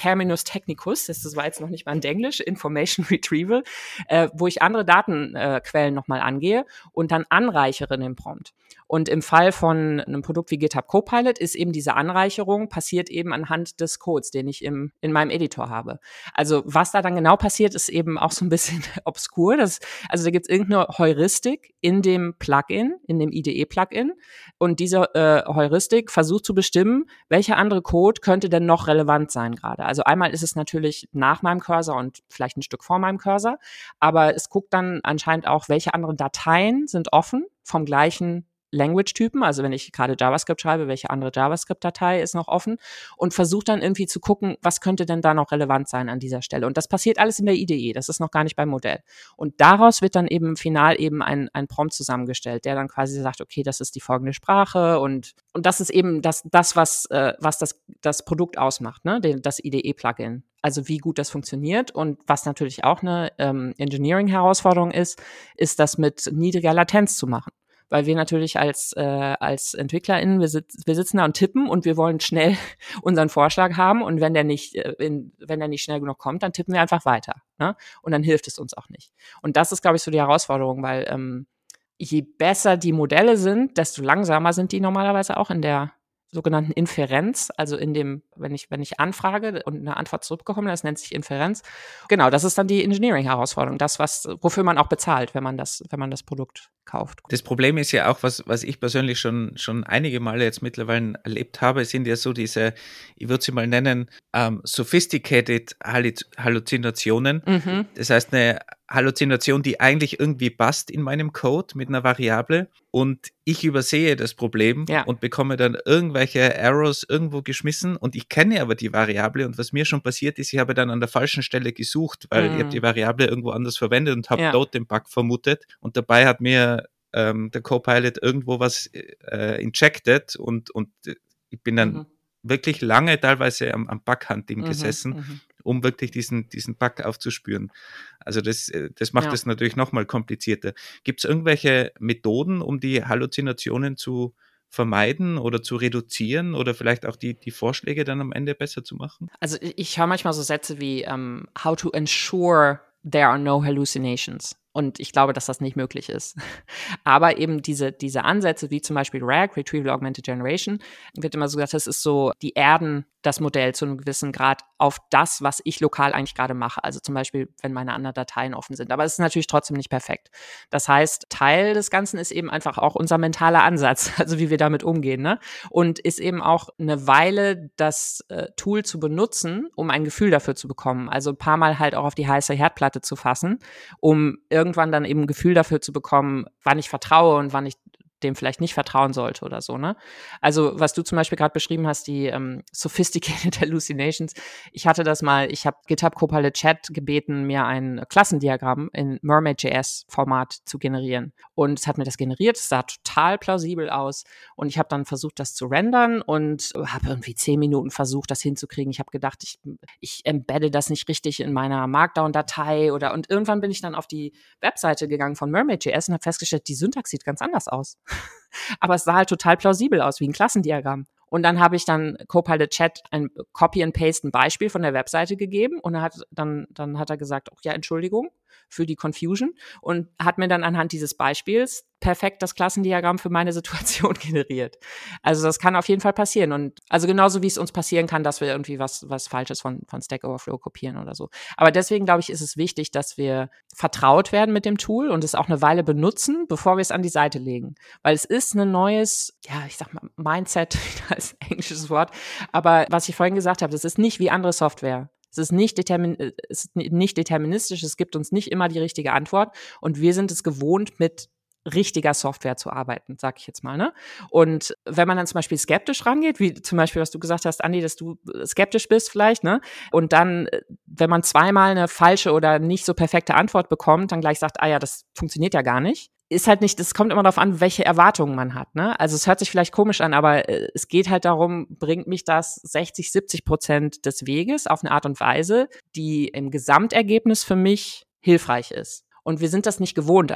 Terminus technicus, das war jetzt noch nicht mal in Englisch, Information Retrieval, äh, wo ich andere Datenquellen äh, nochmal angehe und dann anreichere in den Prompt. Und im Fall von einem Produkt wie GitHub Copilot ist eben diese Anreicherung passiert eben anhand des Codes, den ich im, in meinem Editor habe. Also was da dann genau passiert, ist eben auch so ein bisschen obskur. Das, also da gibt es irgendeine Heuristik in dem Plugin, in dem I D E-Plugin. Und diese äh, Heuristik versucht zu bestimmen, welcher andere Code könnte denn noch relevant sein gerade. Also einmal ist es natürlich nach meinem Cursor und vielleicht ein Stück vor meinem Cursor, aber es guckt dann anscheinend auch, welche anderen Dateien sind offen vom gleichen Language-Typen, also wenn ich gerade JavaScript schreibe, welche andere JavaScript-Datei ist noch offen und versuche dann irgendwie zu gucken, was könnte denn da noch relevant sein an dieser Stelle. Und das passiert alles in der I D E, das ist noch gar nicht beim Modell. Und daraus wird dann eben final eben ein, ein Prompt zusammengestellt, der dann quasi sagt, okay, das ist die folgende Sprache und, und das ist eben das, das was, äh, was das, das Produkt ausmacht, ne? Das I D E-Plugin. Also wie gut das funktioniert und was natürlich auch eine ähm, Engineering-Herausforderung ist, ist das mit niedriger Latenz zu machen. Weil wir natürlich als äh, als EntwicklerInnen, wir, sitz, wir sitzen da und tippen und wir wollen schnell unseren Vorschlag haben und wenn der nicht äh, in, wenn der nicht schnell genug kommt, dann tippen wir einfach weiter, ne? Und dann hilft es uns auch nicht. Und das ist, glaube ich, so die Herausforderung, weil ähm, je besser die Modelle sind, desto langsamer sind die normalerweise auch in der sogenannten Inferenz, also in dem, wenn ich wenn ich anfrage und eine Antwort zurückbekomme, das nennt sich Inferenz. Genau, das ist dann die Engineering-Herausforderung, das was wofür man auch bezahlt, wenn man das wenn man das Produkt kauft. Das Problem ist ja auch, was was ich persönlich schon schon einige Male jetzt mittlerweile erlebt habe, sind ja so diese, ich würde sie mal nennen, um, sophisticated Halluzinationen. Mhm. Das heißt eine Halluzination, die eigentlich irgendwie passt in meinem Code mit einer Variable und ich übersehe das Problem ja. und bekomme dann irgendwelche Errors irgendwo geschmissen und ich kenne aber die Variable und was mir schon passiert ist, ich habe dann an der falschen Stelle gesucht, weil mm. ich habe die Variable irgendwo anders verwendet und habe ja. dort den Bug vermutet und dabei hat mir ähm, der Copilot irgendwo was äh, injected und, und ich bin dann mhm. wirklich lange teilweise am, am Bug-Hunting mhm, gesessen, mhm. um wirklich diesen, diesen Bug aufzuspüren. Also das, das macht es ja. natürlich nochmal komplizierter. Gibt es irgendwelche Methoden, um die Halluzinationen zu vermeiden oder zu reduzieren oder vielleicht auch die, die Vorschläge dann am Ende besser zu machen? Also ich, ich höre manchmal so Sätze wie um, how to ensure there are no hallucinations. Und ich glaube, dass das nicht möglich ist. Aber eben diese, diese Ansätze, wie zum Beispiel R A G, Retrieval Augmented Generation, wird immer so gesagt, das ist so, die erden das Modell zu einem gewissen Grad auf das, was ich lokal eigentlich gerade mache. Also zum Beispiel, wenn meine anderen Dateien offen sind. Aber es ist natürlich trotzdem nicht perfekt. Das heißt, Teil des Ganzen ist eben einfach auch unser mentaler Ansatz, also wie wir damit umgehen, ne? Und ist eben auch eine Weile das äh, Tool zu benutzen, um ein Gefühl dafür zu bekommen. Also ein paar Mal halt auch auf die heiße Herdplatte zu fassen, um irgendwann dann eben ein Gefühl dafür zu bekommen, wann ich vertraue und wann ich dem vielleicht nicht vertrauen sollte oder so, ne? Also, was du zum Beispiel gerade beschrieben hast, die ähm, sophisticated hallucinations, ich hatte das mal, ich habe GitHub Copilot Chat gebeten, mir ein Klassendiagramm in Mermaid.js-Format zu generieren. Und es hat mir das generiert, es sah total plausibel aus und ich habe dann versucht, das zu rendern und habe irgendwie zehn Minuten versucht, das hinzukriegen. Ich habe gedacht, ich, ich embedde das nicht richtig in meiner Markdown-Datei oder und irgendwann bin ich dann auf die Webseite gegangen von Mermaid.js und habe festgestellt, die Syntax sieht ganz anders aus. Aber es sah halt total plausibel aus, wie ein Klassendiagramm. Und dann habe ich dann Copilot Chat ein Copy and Paste, ein Beispiel von der Webseite gegeben und er hat dann, dann hat er gesagt, oh ja, Entschuldigung für die Confusion und hat mir dann anhand dieses Beispiels perfekt das Klassendiagramm für meine Situation generiert. Also das kann auf jeden Fall passieren und also genauso wie es uns passieren kann, dass wir irgendwie was was Falsches von von Stack Overflow kopieren oder so. Aber deswegen glaube ich, ist es wichtig, dass wir vertraut werden mit dem Tool und es auch eine Weile benutzen, bevor wir es an die Seite legen, weil es ist ein neues, ja, ich sag mal Mindset als englisches Wort, aber was ich vorhin gesagt habe, das ist nicht wie andere Software. Es ist nicht, determin, es ist nicht deterministisch, es gibt uns nicht immer die richtige Antwort und wir sind es gewohnt, mit richtiger Software zu arbeiten, sag ich jetzt mal, ne? Und wenn man dann zum Beispiel skeptisch rangeht, wie zum Beispiel, was du gesagt hast, Andi, dass du skeptisch bist vielleicht, ne? Und dann, wenn man zweimal eine falsche oder nicht so perfekte Antwort bekommt, dann gleich sagt, ah ja, das funktioniert ja gar nicht. Ist halt nicht, das kommt immer darauf an, welche Erwartungen man hat, ne? Also es hört sich vielleicht komisch an, aber äh, es geht halt darum, bringt mich das sechzig, siebzig Prozent des Weges auf eine Art und Weise, die im Gesamtergebnis für mich hilfreich ist. Und wir sind das nicht gewohnt als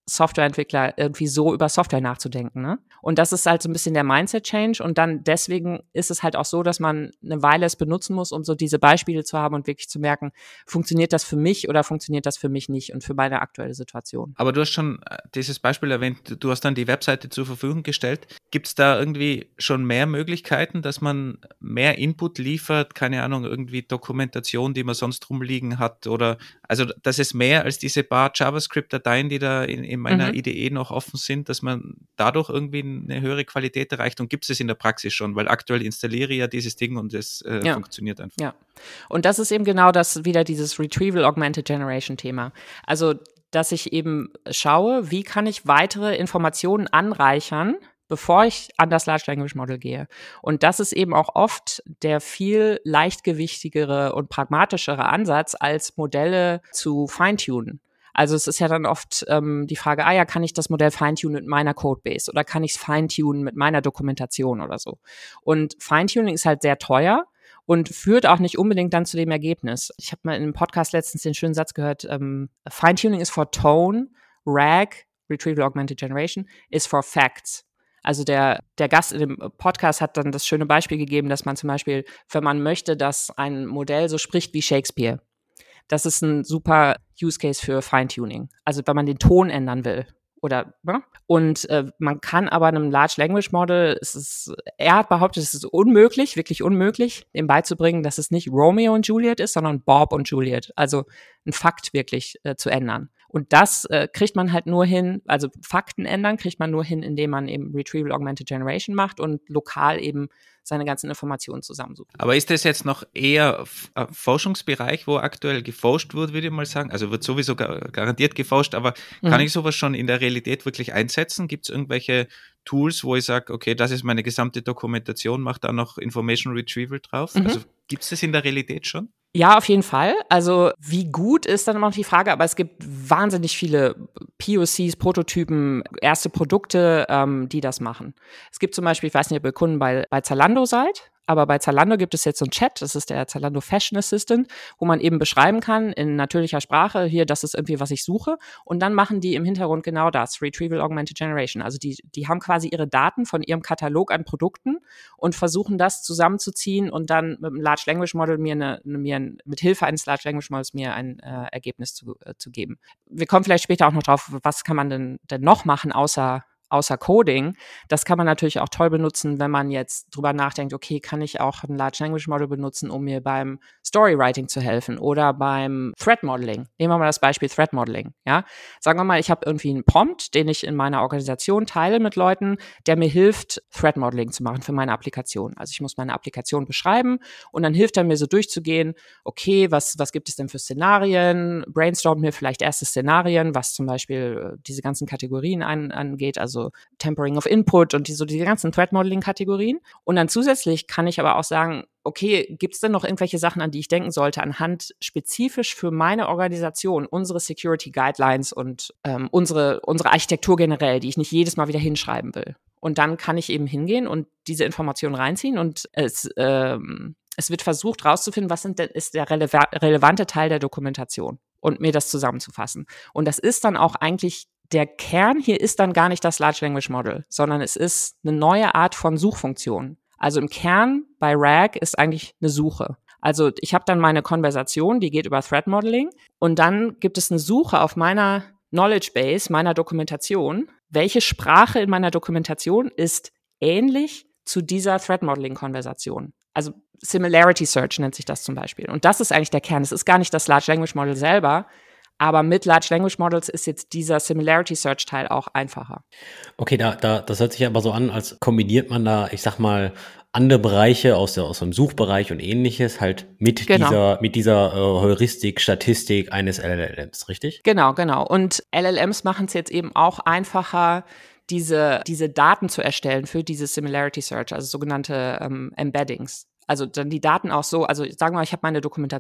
Softwareentwickler irgendwie so über Software nachzudenken, ne? Und das ist halt so ein bisschen der Mindset-Change und dann deswegen ist es halt auch so, dass man eine Weile es benutzen muss, um so diese Beispiele zu haben und wirklich zu merken, funktioniert das für mich oder funktioniert das für mich nicht und für meine aktuelle Situation. Aber du hast schon dieses Beispiel erwähnt, du hast dann die Webseite zur Verfügung gestellt. Gibt es da irgendwie schon mehr Möglichkeiten, dass man mehr Input liefert, keine Ahnung, irgendwie Dokumentation, die man sonst rumliegen hat oder, also dass es mehr als diese paar JavaScript-Dateien, die da in, in meiner Mhm. I D E noch offen sind, dass man dadurch irgendwie eine höhere Qualität erreicht und gibt es es in der Praxis schon, weil aktuell installiere ich ja dieses Ding und es äh, Ja. funktioniert einfach. Ja, und das ist eben genau das, wieder dieses Retrieval Augmented Generation Thema. Also, dass ich eben schaue, wie kann ich weitere Informationen anreichern, bevor ich an das Large Language Model gehe. Und das ist eben auch oft der viel leichtgewichtigere und pragmatischere Ansatz, als Modelle zu feintunen. Also es ist ja dann oft ähm, die Frage, ah ja, kann ich das Modell feintunen mit meiner Codebase oder kann ich es feintunen mit meiner Dokumentation oder so. Und Feintuning ist halt sehr teuer und führt auch nicht unbedingt dann zu dem Ergebnis. Ich habe mal in einem Podcast letztens den schönen Satz gehört, ähm, Feintuning is for tone, R A G, Retrieval Augmented Generation, is for facts. Also der, der Gast in dem Podcast hat dann das schöne Beispiel gegeben, dass man zum Beispiel, wenn man möchte, dass ein Modell so spricht wie Shakespeare, das ist ein super Use Case für Feintuning. Also wenn man den Ton ändern will. Oder, ne? Und äh, man kann aber einem Large Language Model, es ist, er hat behauptet, es ist unmöglich, wirklich unmöglich, ihm beizubringen, dass es nicht Romeo und Juliet ist, sondern Bob und Juliet. Also ein Fakt wirklich äh, zu ändern. Und das äh, kriegt man halt nur hin, also Fakten ändern kriegt man nur hin, indem man eben Retrieval Augmented Generation macht und lokal eben seine ganzen Informationen zusammensucht. Aber ist das jetzt noch eher ein Forschungsbereich, wo aktuell geforscht wird, würde ich mal sagen? Also wird sowieso garantiert geforscht, aber kann mhm. ich sowas schon in der Realität wirklich einsetzen? Gibt es irgendwelche Tools, wo ich sage, okay, das ist meine gesamte Dokumentation, mache da noch Information Retrieval drauf? Mhm. Also gibt es das in der Realität schon? Ja, auf jeden Fall. Also wie gut ist dann immer noch die Frage, aber es gibt wahnsinnig viele P O Cs, Prototypen, erste Produkte, ähm, die das machen. Es gibt zum Beispiel, ich weiß nicht, ob ihr Kunden bei, bei Zalando seid, aber bei Zalando gibt es jetzt so einen Chat, das ist der Zalando Fashion Assistant, wo man eben beschreiben kann in natürlicher Sprache, hier, das ist irgendwie, was ich suche. Und dann machen die im Hintergrund genau das, Retrieval Augmented Generation. Also die, die haben quasi ihre Daten von ihrem Katalog an Produkten und versuchen das zusammenzuziehen und dann mit einem Large Language Model mir, eine, mir ein, mit Hilfe eines Large Language Models mir ein äh, Ergebnis zu, äh, zu geben. Wir kommen vielleicht später auch noch drauf, was kann man denn, denn noch machen, außer außer Coding. Das kann man natürlich auch toll benutzen, wenn man jetzt drüber nachdenkt, okay, kann ich auch ein Large Language Model benutzen, um mir beim Storywriting zu helfen oder beim Threat Modeling. Nehmen wir mal das Beispiel Threat Modeling, ja. Sagen wir mal, ich habe irgendwie einen Prompt, den ich in meiner Organisation teile mit Leuten, der mir hilft, Threat Modeling zu machen für meine Applikation. Also ich muss meine Applikation beschreiben und dann hilft er mir so durchzugehen, okay, was, was gibt es denn für Szenarien? Brainstormt mir vielleicht erste Szenarien, was zum Beispiel diese ganzen Kategorien an, angeht, also Tempering of Input und die, so diese ganzen Threat-Modeling-Kategorien. Und dann zusätzlich kann ich aber auch sagen, okay, gibt es denn noch irgendwelche Sachen, an die ich denken sollte, anhand spezifisch für meine Organisation, unsere Security Guidelines und ähm, unsere, unsere Architektur generell, die ich nicht jedes Mal wieder hinschreiben will. Und dann kann ich eben hingehen und diese Informationen reinziehen und es, ähm, es wird versucht rauszufinden, was sind denn, ist der releva- relevante Teil der Dokumentation und mir das zusammenzufassen. Und das ist dann auch eigentlich der Kern hier ist dann gar nicht das Large Language Model, sondern es ist eine neue Art von Suchfunktion. Also im Kern bei R A G ist eigentlich eine Suche. Also ich habe dann meine Konversation, die geht über Threat Modeling und dann gibt es eine Suche auf meiner Knowledge Base, meiner Dokumentation. Welche Sprache in meiner Dokumentation ist ähnlich zu dieser Threat Modeling Konversation? Also Similarity Search nennt sich das zum Beispiel. Und das ist eigentlich der Kern. Es ist gar nicht das Large Language Model selber, aber mit Large Language Models ist jetzt dieser Similarity Search Teil auch einfacher. Okay, da, da, das hört sich aber so an, als kombiniert man da, ich sag mal, andere Bereiche aus, der, aus dem Suchbereich und ähnliches halt mit genau. dieser, mit dieser äh, Heuristik, Statistik eines L L Ms, richtig? Genau, genau. Und L L Ms machen es jetzt eben auch einfacher, diese, diese Daten zu erstellen für diese Similarity Search, also sogenannte ähm, Embeddings. Also dann die Daten auch so, also sagen wir mal, ich habe meine Dokumentation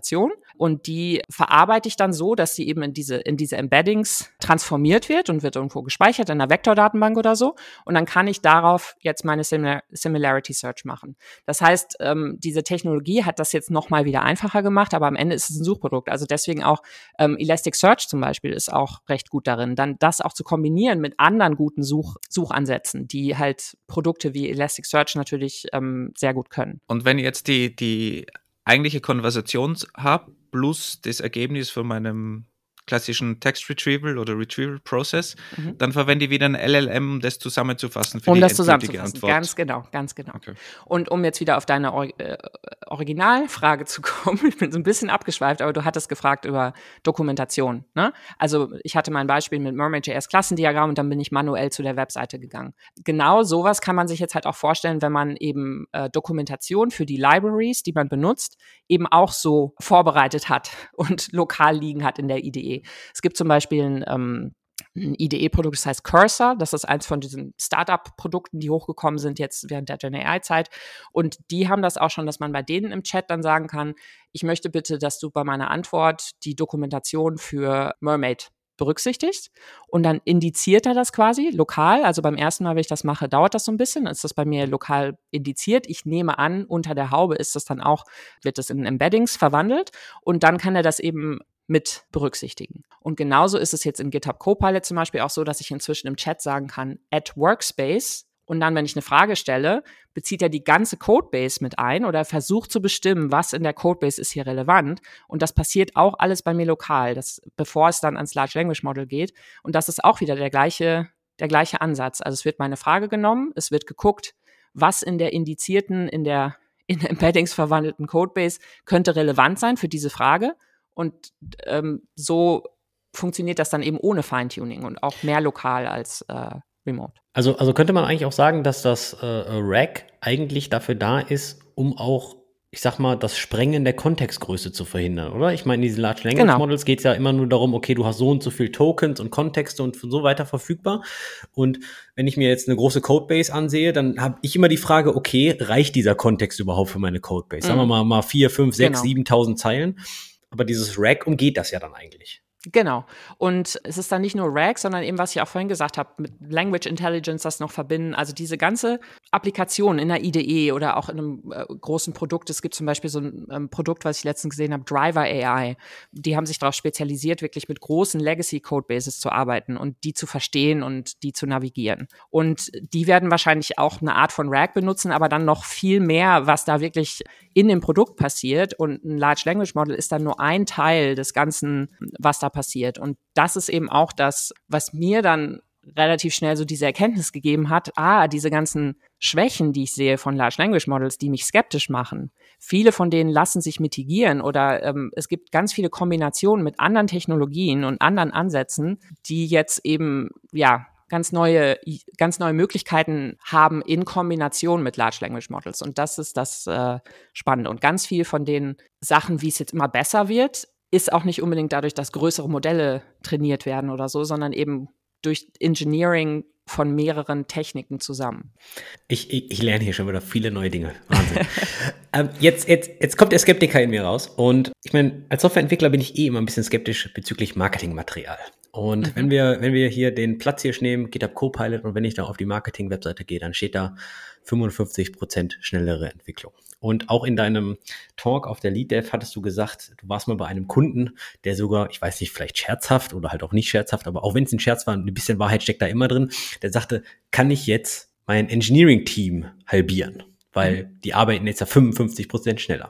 und die verarbeite ich dann so, dass sie eben in diese, in diese Embeddings transformiert wird und wird irgendwo gespeichert in einer Vektordatenbank oder so. Und dann kann ich darauf jetzt meine Similar- Similarity Search machen. Das heißt, ähm, diese Technologie hat das jetzt nochmal wieder einfacher gemacht, aber am Ende ist es ein Suchprodukt. Also deswegen auch ähm, Elasticsearch zum Beispiel ist auch recht gut darin, dann das auch zu kombinieren mit anderen guten Such- Suchansätzen, die halt Produkte wie Elasticsearch natürlich ähm, sehr gut können. Und wenn ich jetzt die, die eigentliche Konversation habe, plus das Ergebnis von meinem klassischen Text-Retrieval oder Retrieval-Prozess, mhm. dann verwende ich wieder ein L L M, um das zusammenzufassen für um die das endgültige zusammenzufassen. Antwort. Ganz genau, ganz genau. Okay. Und um jetzt wieder auf deine Or- äh, Originalfrage zu kommen, ich bin so ein bisschen abgeschweift, aber du hattest gefragt über Dokumentation. Ne? Also ich hatte mein Beispiel mit Mermaid.js Klassendiagramm und dann bin ich manuell zu der Webseite gegangen. Genau sowas kann man sich jetzt halt auch vorstellen, wenn man eben äh, Dokumentation für die Libraries, die man benutzt, eben auch so vorbereitet hat und lokal liegen hat in der I D E. Es gibt zum Beispiel ein, ähm, ein I D E-Produkt, das heißt Cursor. Das ist eins von diesen Startup-Produkten, die hochgekommen sind jetzt während der Gen A I-Zeit. Und die haben das auch schon, dass man bei denen im Chat dann sagen kann, ich möchte bitte, dass du bei meiner Antwort die Dokumentation für Mermaid berücksichtigst. Und dann indiziert er das quasi lokal. Also beim ersten Mal, wenn ich das mache, dauert das so ein bisschen. Dann ist das bei mir lokal indiziert. Ich nehme an, unter der Haube ist das dann auch, wird das in Embeddings verwandelt. Und dann kann er das eben mit berücksichtigen. Und genauso ist es jetzt in GitHub Copilot zum Beispiel auch so, dass ich inzwischen im Chat sagen kann, add Workspace. Und dann, wenn ich eine Frage stelle, bezieht er die ganze Codebase mit ein oder versucht zu bestimmen, was in der Codebase ist hier relevant. Und das passiert auch alles bei mir lokal, das, bevor es dann ans Large Language Model geht. Und das ist auch wieder der gleiche, der gleiche Ansatz. Also es wird meine Frage genommen, es wird geguckt, was in der indizierten, in der in Embeddings verwandelten Codebase könnte relevant sein für diese Frage. Und ähm, so funktioniert das dann eben ohne Feintuning und auch mehr lokal als äh, remote. Also, also könnte man eigentlich auch sagen, dass das äh, Rack eigentlich dafür da ist, um auch, ich sag mal, das Sprengen der Kontextgröße zu verhindern, oder? Ich meine, in diesen Large Language Genau. Models geht es ja immer nur darum, okay, du hast so und so viel Tokens und Kontexte und so weiter verfügbar. Und wenn ich mir jetzt eine große Codebase ansehe, dann habe ich immer die Frage, okay, reicht dieser Kontext überhaupt für meine Codebase? Mhm. Sagen wir mal, mal vier, fünf, sechs, genau. siebentausend Zeilen. Aber dieses Rack umgeht das ja dann eigentlich. Genau. Und es ist dann nicht nur Rack, sondern eben, was ich auch vorhin gesagt habe, mit Language Intelligence das noch verbinden. Also diese ganze Applikation in der I D E oder auch in einem äh, großen Produkt. Es gibt zum Beispiel so ein ähm, Produkt, was ich letztens gesehen habe, Driver A I. Die haben sich darauf spezialisiert, wirklich mit großen Legacy-Codebases zu arbeiten und die zu verstehen und die zu navigieren. Und die werden wahrscheinlich auch eine Art von Rack benutzen, aber dann noch viel mehr, was da wirklich in dem Produkt passiert. Und ein Large Language Model ist dann nur ein Teil des Ganzen, was da passiert. Und das ist eben auch das, was mir dann relativ schnell so diese Erkenntnis gegeben hat, ah, diese ganzen Schwächen, die ich sehe von Large Language Models, die mich skeptisch machen, viele von denen lassen sich mitigieren oder ähm, es gibt ganz viele Kombinationen mit anderen Technologien und anderen Ansätzen, die jetzt eben, ja, ganz neue, ganz neue Möglichkeiten haben in Kombination mit Large Language Models. Und das ist das äh, Spannende. Und ganz viel von den Sachen, wie es jetzt immer besser wird, ist auch nicht unbedingt dadurch, dass größere Modelle trainiert werden oder so, sondern eben durch Engineering von mehreren Techniken zusammen. Ich, ich, ich lerne hier schon wieder viele neue Dinge. Wahnsinn. ähm, jetzt, jetzt, jetzt kommt der Skeptiker in mir raus. Und ich meine, als Softwareentwickler bin ich eh immer ein bisschen skeptisch bezüglich Marketingmaterial. Und mhm. wenn wir, wenn wir hier den Platz hier nehmen, GitHub Copilot, und wenn ich da auf die Marketing-Webseite gehe, dann steht da fünfundfünfzig Prozent schnellere Entwicklung. Und auch in deinem Talk auf der Lead Dev hattest du gesagt, du warst mal bei einem Kunden, der sogar, ich weiß nicht, vielleicht scherzhaft oder halt auch nicht scherzhaft, aber auch wenn es ein Scherz war, ein bisschen Wahrheit steckt da immer drin, der sagte, kann ich jetzt mein Engineering-Team halbieren? Weil mhm. die arbeiten jetzt ja fünfundfünfzig Prozent schneller.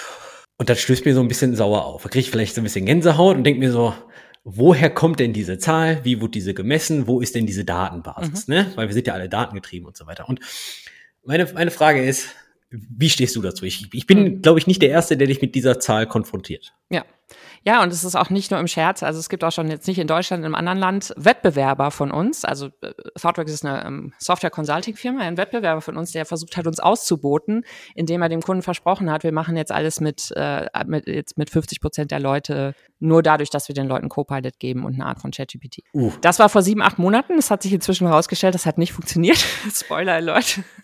Und das stößt mir so ein bisschen sauer auf. Da kriege ich vielleicht so ein bisschen Gänsehaut und denke mir so, woher kommt denn diese Zahl? Wie wurde diese gemessen? Wo ist denn diese Datenbasis? Mhm. Ne? Weil wir sind ja alle datengetrieben und so weiter. Und meine, meine Frage ist, wie stehst du dazu? Ich, ich bin, glaube ich, nicht der Erste, der dich mit dieser Zahl konfrontiert. Ja. Ja, und es ist auch nicht nur im Scherz, also es gibt auch schon jetzt nicht in Deutschland, in einem anderen Land Wettbewerber von uns, also äh, ThoughtWorks ist eine ähm, Software-Consulting-Firma, ein Wettbewerber von uns, der versucht hat, uns auszuboten, indem er dem Kunden versprochen hat, wir machen jetzt alles mit, äh, mit, jetzt mit fünfzig Prozent der Leute, nur dadurch, dass wir den Leuten Copilot geben und eine Art von ChatGPT. Uh. Das war vor sieben, acht Monaten, das hat sich inzwischen herausgestellt, das hat nicht funktioniert. Spoiler Alert.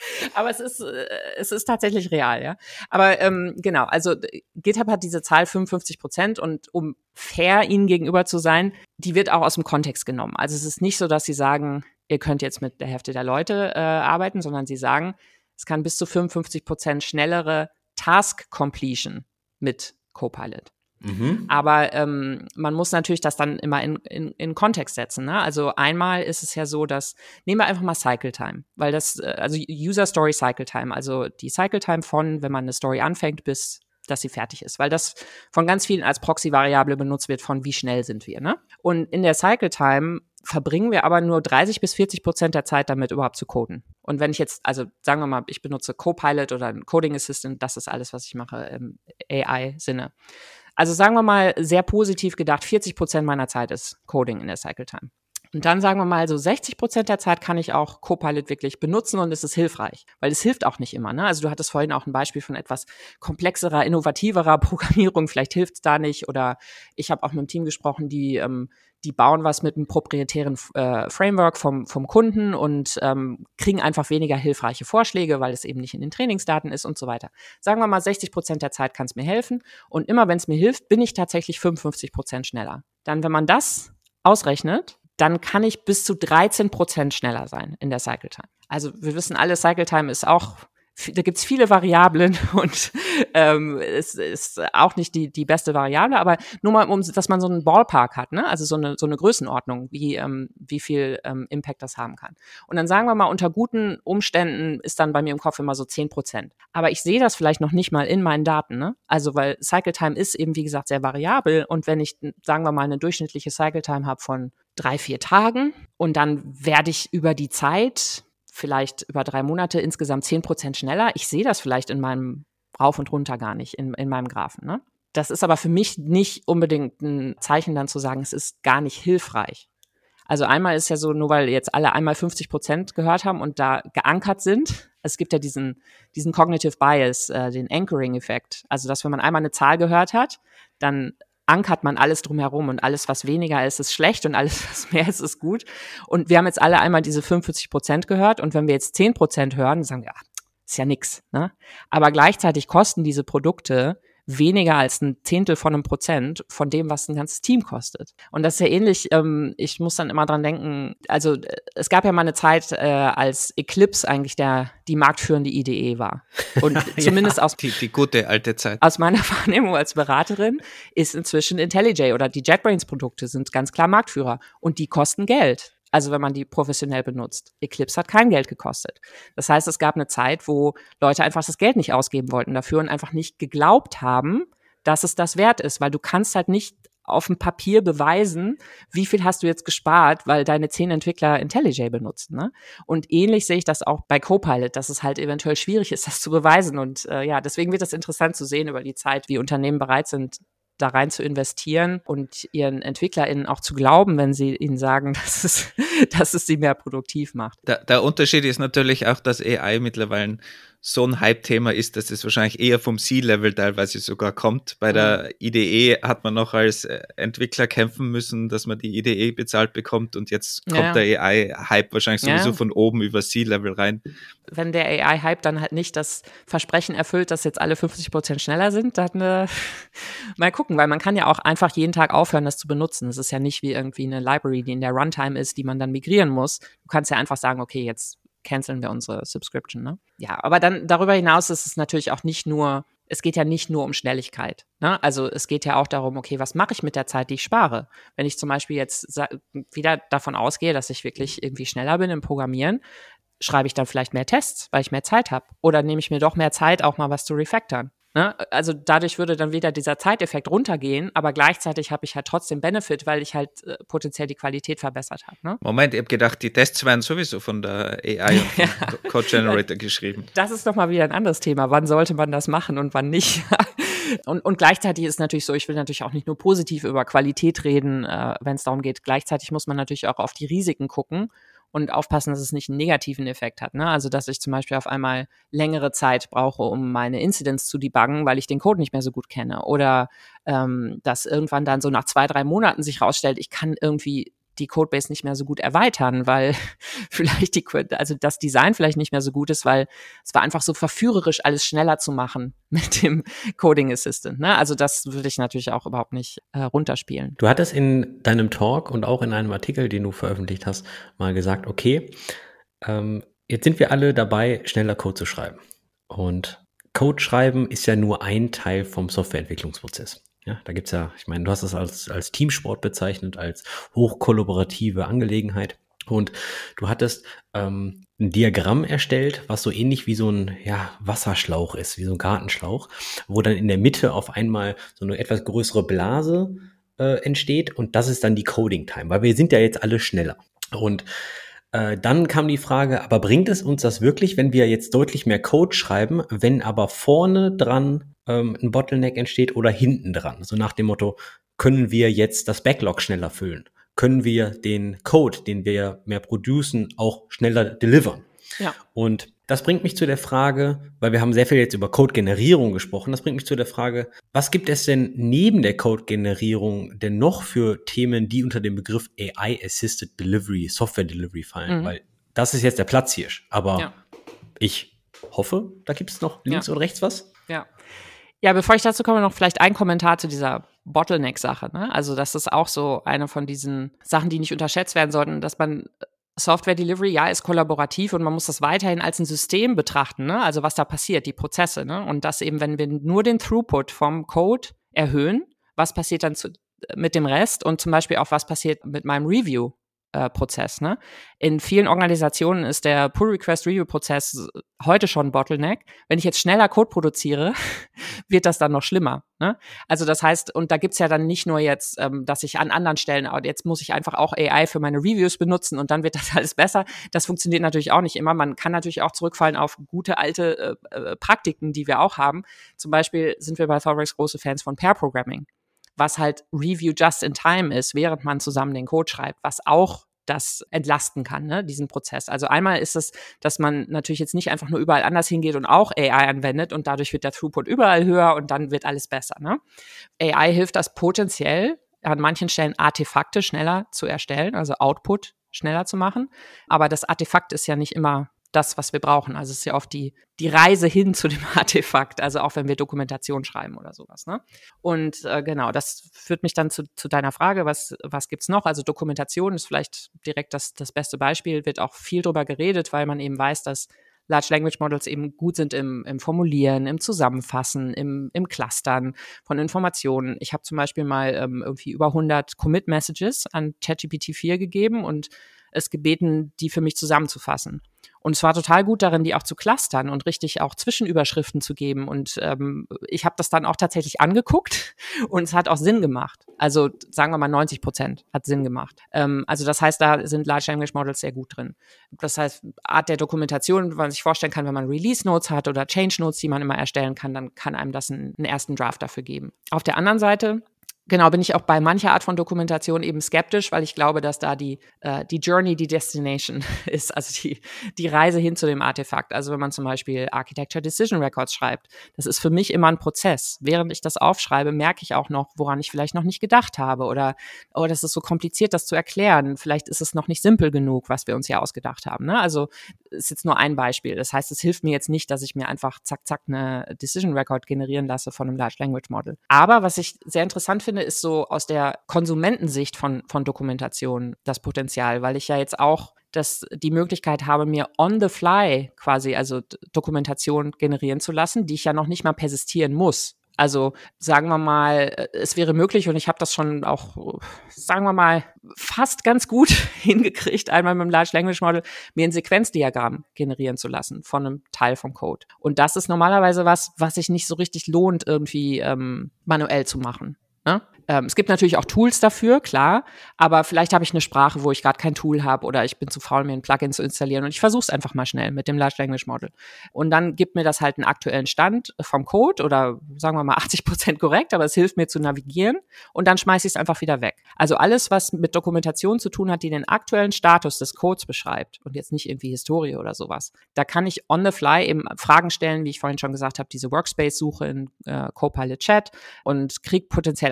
Aber es ist, äh, es ist tatsächlich real, ja. Aber ähm, genau, also GitHub hat diese Zahl fünfundfünfzig Prozent und um fair ihnen gegenüber zu sein, die wird auch aus dem Kontext genommen. Also es ist nicht so, dass sie sagen, ihr könnt jetzt mit der Hälfte der Leute äh, arbeiten, sondern sie sagen, es kann bis zu fünfundfünfzig Prozent schnellere Task Completion mit Copilot. Mhm. Aber ähm, man muss natürlich das dann immer in, in, in Kontext setzen. Ne? Also einmal ist es ja so, dass, nehmen wir einfach mal Cycle Time, weil das, also User Story Cycle Time, also die Cycle Time von, wenn man eine Story anfängt, bis dass sie fertig ist, weil das von ganz vielen als Proxy-Variable benutzt wird von wie schnell sind wir. Ne? Und in der Cycle Time verbringen wir aber nur dreißig bis vierzig Prozent der Zeit damit, überhaupt zu coden. Und wenn ich jetzt, also sagen wir mal, ich benutze Copilot oder ein Coding Assistant, das ist alles, was ich mache im A I-Sinne. Also sagen wir mal sehr positiv gedacht, vierzig Prozent meiner Zeit ist Coding in der Cycle Time. Und dann sagen wir mal, so sechzig Prozent der Zeit kann ich auch Copilot wirklich benutzen und es ist hilfreich, weil es hilft auch nicht immer. Ne? Also du hattest vorhin auch ein Beispiel von etwas komplexerer, innovativerer Programmierung, vielleicht hilft es da nicht. Oder ich habe auch mit einem Team gesprochen, die ähm, die bauen was mit einem proprietären äh, Framework vom vom Kunden und ähm, kriegen einfach weniger hilfreiche Vorschläge, weil es eben nicht in den Trainingsdaten ist und so weiter. Sagen wir mal, sechzig Prozent der Zeit kann es mir helfen und immer wenn es mir hilft, bin ich tatsächlich fünfundfünfzig Prozent schneller. Dann, wenn man das ausrechnet, dann kann ich bis zu dreizehn Prozent schneller sein in der Cycle Time. Also wir wissen alle, Cycle Time ist auch, da gibt's viele Variablen und ähm, es ist auch nicht die die beste Variable, aber nur mal, um, dass man so einen Ballpark hat, ne? Also so eine so eine Größenordnung, wie ähm, wie viel ähm, Impact das haben kann. Und dann sagen wir mal, unter guten Umständen ist dann bei mir im Kopf immer so zehn Prozent. Aber ich sehe das vielleicht noch nicht mal in meinen Daten, ne? Also weil Cycle Time ist eben, wie gesagt, sehr variabel und wenn ich, sagen wir mal, eine durchschnittliche Cycle Time habe von drei, vier Tagen und dann werde ich über die Zeit, vielleicht über drei Monate, insgesamt zehn Prozent schneller. Ich sehe das vielleicht in meinem Rauf und Runter gar nicht, in, in meinem Graphen. Ne? Das ist aber für mich nicht unbedingt ein Zeichen dann zu sagen, es ist gar nicht hilfreich. Also einmal ist ja so, nur weil jetzt alle einmal fünfzig Prozent gehört haben und da geankert sind, es gibt ja diesen, diesen Cognitive Bias, äh, den Anchoring-Effekt. Also dass wenn man einmal eine Zahl gehört hat, dann ankert man alles drumherum und alles, was weniger ist, ist schlecht und alles, was mehr ist, ist gut. Und wir haben jetzt alle einmal diese fünfundvierzig Prozent gehört und wenn wir jetzt zehn Prozent hören, dann sagen wir, ja, ist ja nix. Ne? Aber gleichzeitig kosten diese Produkte weniger als ein Zehntel von einem Prozent von dem, was ein ganzes Team kostet. Und das ist ja ähnlich, ähm, ich muss dann immer dran denken, also es gab ja mal eine Zeit, äh, als Eclipse eigentlich der die marktführende I D E war. Und zumindest ja, aus die, die gute alte Zeit. Aus meiner Wahrnehmung als Beraterin ist inzwischen IntelliJ oder die JetBrains-Produkte sind ganz klar Marktführer und die kosten Geld. Also wenn man die professionell benutzt. Eclipse hat kein Geld gekostet. Das heißt, es gab eine Zeit, wo Leute einfach das Geld nicht ausgeben wollten dafür und einfach nicht geglaubt haben, dass es das wert ist, weil du kannst halt nicht auf dem Papier beweisen, wie viel hast du jetzt gespart, weil deine zehn Entwickler IntelliJ benutzen. Ne? Und ähnlich sehe ich das auch bei Copilot, dass es halt eventuell schwierig ist, das zu beweisen. Und äh, ja, deswegen wird es interessant zu sehen über die Zeit, wie Unternehmen bereit sind, da rein zu investieren und ihren EntwicklerInnen auch zu glauben, wenn sie ihnen sagen, dass es, dass es sie mehr produktiv macht. Der, der Unterschied ist natürlich auch, dass A I mittlerweile so ein Hype-Thema ist, dass es wahrscheinlich eher vom C-Level teilweise sogar kommt. Bei der I D E hat man noch als Entwickler kämpfen müssen, dass man die I D E bezahlt bekommt und jetzt kommt ja. der A I-Hype wahrscheinlich sowieso ja. von oben über C-Level rein. Wenn der A I-Hype dann halt nicht das Versprechen erfüllt, dass jetzt alle fünfzig Prozent schneller sind, dann äh, mal gucken, weil man kann ja auch einfach jeden Tag aufhören, das zu benutzen. Es ist ja nicht wie irgendwie eine Library, die in der Runtime ist, die man dann migrieren muss. Du kannst ja einfach sagen, okay, jetzt canceln wir unsere Subscription, ne? Ja, aber dann darüber hinaus ist es natürlich auch nicht nur, es geht ja nicht nur um Schnelligkeit, ne? Also es geht ja auch darum, okay, was mache ich mit der Zeit, die ich spare? Wenn ich zum Beispiel jetzt wieder davon ausgehe, dass ich wirklich irgendwie schneller bin im Programmieren, schreibe ich dann vielleicht mehr Tests, weil ich mehr Zeit habe? Oder nehme ich mir doch mehr Zeit, auch mal was zu refactoren? Ne? Also dadurch würde dann wieder dieser Zeiteffekt runtergehen, aber gleichzeitig habe ich halt trotzdem Benefit, weil ich halt äh, potenziell die Qualität verbessert habe. Ne? Moment, ich habe gedacht, die Tests werden sowieso von der A I und ja. Code Generator geschrieben. Das ist nochmal wieder ein anderes Thema. Wann sollte man das machen und wann nicht? und, und gleichzeitig ist natürlich so, ich will natürlich auch nicht nur positiv über Qualität reden, äh, wenn es darum geht. Gleichzeitig muss man natürlich auch auf die Risiken gucken und aufpassen, dass es nicht einen negativen Effekt hat. Ne? Also, dass ich zum Beispiel auf einmal längere Zeit brauche, um meine Incidents zu debuggen, weil ich den Code nicht mehr so gut kenne. Oder ähm, dass irgendwann dann so nach zwei, drei Monaten sich rausstellt, ich kann irgendwie die Codebase nicht mehr so gut erweitern, weil vielleicht die, also das Design vielleicht nicht mehr so gut ist, weil es war einfach so verführerisch, alles schneller zu machen mit dem Coding Assistant. Ne? Also das würde ich natürlich auch überhaupt nicht äh, runterspielen. Du hattest in deinem Talk und auch in einem Artikel, den du veröffentlicht hast, mal gesagt, okay, ähm, jetzt sind wir alle dabei, schneller Code zu schreiben. Und Code schreiben ist ja nur ein Teil vom Softwareentwicklungsprozess. Ja, da gibt's ja, ich meine, du hast es als, als Teamsport bezeichnet, als hochkollaborative Angelegenheit. Und du hattest ähm, ein Diagramm erstellt, was so ähnlich wie so ein ja, Wasserschlauch ist, wie so ein Gartenschlauch, wo dann in der Mitte auf einmal so eine etwas größere Blase äh, entsteht. Und das ist dann die Coding-Time, weil wir sind ja jetzt alle schneller. Und äh, dann kam die Frage, aber bringt es uns das wirklich, wenn wir jetzt deutlich mehr Code schreiben, wenn aber vorne dran ähm, ein Bottleneck entsteht oder hinten dran? So nach dem Motto, können wir jetzt das Backlog schneller füllen? Können wir den Code, den wir mehr producen, auch schneller delivern? Ja. Und das bringt mich zu der Frage, weil wir haben sehr viel jetzt über Code-Generierung gesprochen, das bringt mich zu der Frage, was gibt es denn neben der Code-Generierung denn noch für Themen, die unter den Begriff A I-Assisted Delivery, Software Delivery fallen? Mhm. Weil das ist jetzt der Platzhirsch, aber ja. ich hoffe, da gibt es noch links ja. und rechts was. Ja. Ja, bevor ich dazu komme, noch vielleicht ein Kommentar zu dieser Bottleneck-Sache. Ne? Also das ist auch so eine von diesen Sachen, die nicht unterschätzt werden sollten, dass man Software Delivery, ja, ist kollaborativ und man muss das weiterhin als ein System betrachten, ne? Also was da passiert, die Prozesse, ne? Und das eben, wenn wir nur den Throughput vom Code erhöhen, was passiert dann zu, mit dem Rest und zum Beispiel auch, was passiert mit meinem Review Äh, Prozess, ne? In vielen Organisationen ist der Pull-Request-Review-Prozess heute schon ein Bottleneck. Wenn ich jetzt schneller Code produziere, wird das dann noch schlimmer, ne? Also das heißt, und da gibt's ja dann nicht nur jetzt, ähm, dass ich an anderen Stellen, jetzt muss ich einfach auch A I für meine Reviews benutzen und dann wird das alles besser. Das funktioniert natürlich auch nicht immer. Man kann natürlich auch zurückfallen auf gute alte äh, äh, Praktiken, die wir auch haben. Zum Beispiel sind wir bei Thoughtworks große Fans von Pair-Programming, was halt Review just in time ist, während man zusammen den Code schreibt, was auch das entlasten kann, ne, diesen Prozess. Also einmal ist es, dass man natürlich jetzt nicht einfach nur überall anders hingeht und auch A I anwendet und dadurch wird der Throughput überall höher und dann wird alles besser, ne? A I hilft das potenziell, an manchen Stellen Artefakte schneller zu erstellen, also Output schneller zu machen, aber das Artefakt ist ja nicht immer das, was wir brauchen. Also es ist ja oft die, die Reise hin zu dem Artefakt, also auch wenn wir Dokumentation schreiben oder sowas, ne? Und äh, genau, das führt mich dann zu, zu deiner Frage, was, was gibt's noch? Also Dokumentation ist vielleicht direkt das, das beste Beispiel, wird auch viel drüber geredet, weil man eben weiß, dass Large Language Models eben gut sind im, im Formulieren, im Zusammenfassen, im, im Clustern von Informationen. Ich habe zum Beispiel mal ähm, irgendwie über hundert Commit-Messages an ChatGPT vier gegeben und es gebeten, die für mich zusammenzufassen. Und es war total gut darin, die auch zu clustern und richtig auch Zwischenüberschriften zu geben. Und ähm, ich habe das dann auch tatsächlich angeguckt und es hat auch Sinn gemacht. Also sagen wir mal neunzig Prozent hat Sinn gemacht. Ähm, also das heißt, da sind Large Language Models sehr gut drin. Das heißt, Art der Dokumentation, wenn man sich vorstellen kann, wenn man Release Notes hat oder Change Notes, die man immer erstellen kann, dann kann einem das einen, einen ersten Draft dafür geben. Auf der anderen Seite Genau, bin ich auch bei mancher Art von Dokumentation eben skeptisch, weil ich glaube, dass da die äh, die Journey, die Destination ist, also die die Reise hin zu dem Artefakt. Also wenn man zum Beispiel Architecture Decision Records schreibt, das ist für mich immer ein Prozess. Während ich das aufschreibe, merke ich auch noch, woran ich vielleicht noch nicht gedacht habe oder oh, das ist so kompliziert, das zu erklären. Vielleicht ist es noch nicht simpel genug, was wir uns hier ausgedacht haben, ne? Also ist jetzt nur ein Beispiel. Das heißt, es hilft mir jetzt nicht, dass ich mir einfach zack zack eine Decision Record generieren lasse von einem Large Language Model. Aber was ich sehr interessant finde, ist so aus der Konsumentensicht von, von Dokumentation das Potenzial, weil ich ja jetzt auch das, die Möglichkeit habe, mir on the fly quasi, also Dokumentation generieren zu lassen, die ich ja noch nicht mal persistieren muss. Also sagen wir mal, es wäre möglich und ich habe das schon auch, sagen wir mal, fast ganz gut hingekriegt, einmal mit dem Large Language Model mir ein Sequenzdiagramm generieren zu lassen von einem Teil vom Code. Und das ist normalerweise was, was sich nicht so richtig lohnt, irgendwie ähm, manuell zu machen. Ne? Ähm, es gibt natürlich auch Tools dafür, klar, aber vielleicht habe ich eine Sprache, wo ich gerade kein Tool habe oder ich bin zu faul, mir ein Plugin zu installieren und ich versuche es einfach mal schnell mit dem Large Language Model. Und dann gibt mir das halt einen aktuellen Stand vom Code oder sagen wir mal achtzig Prozent korrekt, aber es hilft mir zu navigieren und dann schmeiße ich es einfach wieder weg. Also alles, was mit Dokumentation zu tun hat, die den aktuellen Status des Codes beschreibt und jetzt nicht irgendwie Historie oder sowas, da kann ich on the fly eben Fragen stellen, wie ich vorhin schon gesagt habe, diese Workspace-Suche in äh, Copilot Chat und kriege potenziell Antworten,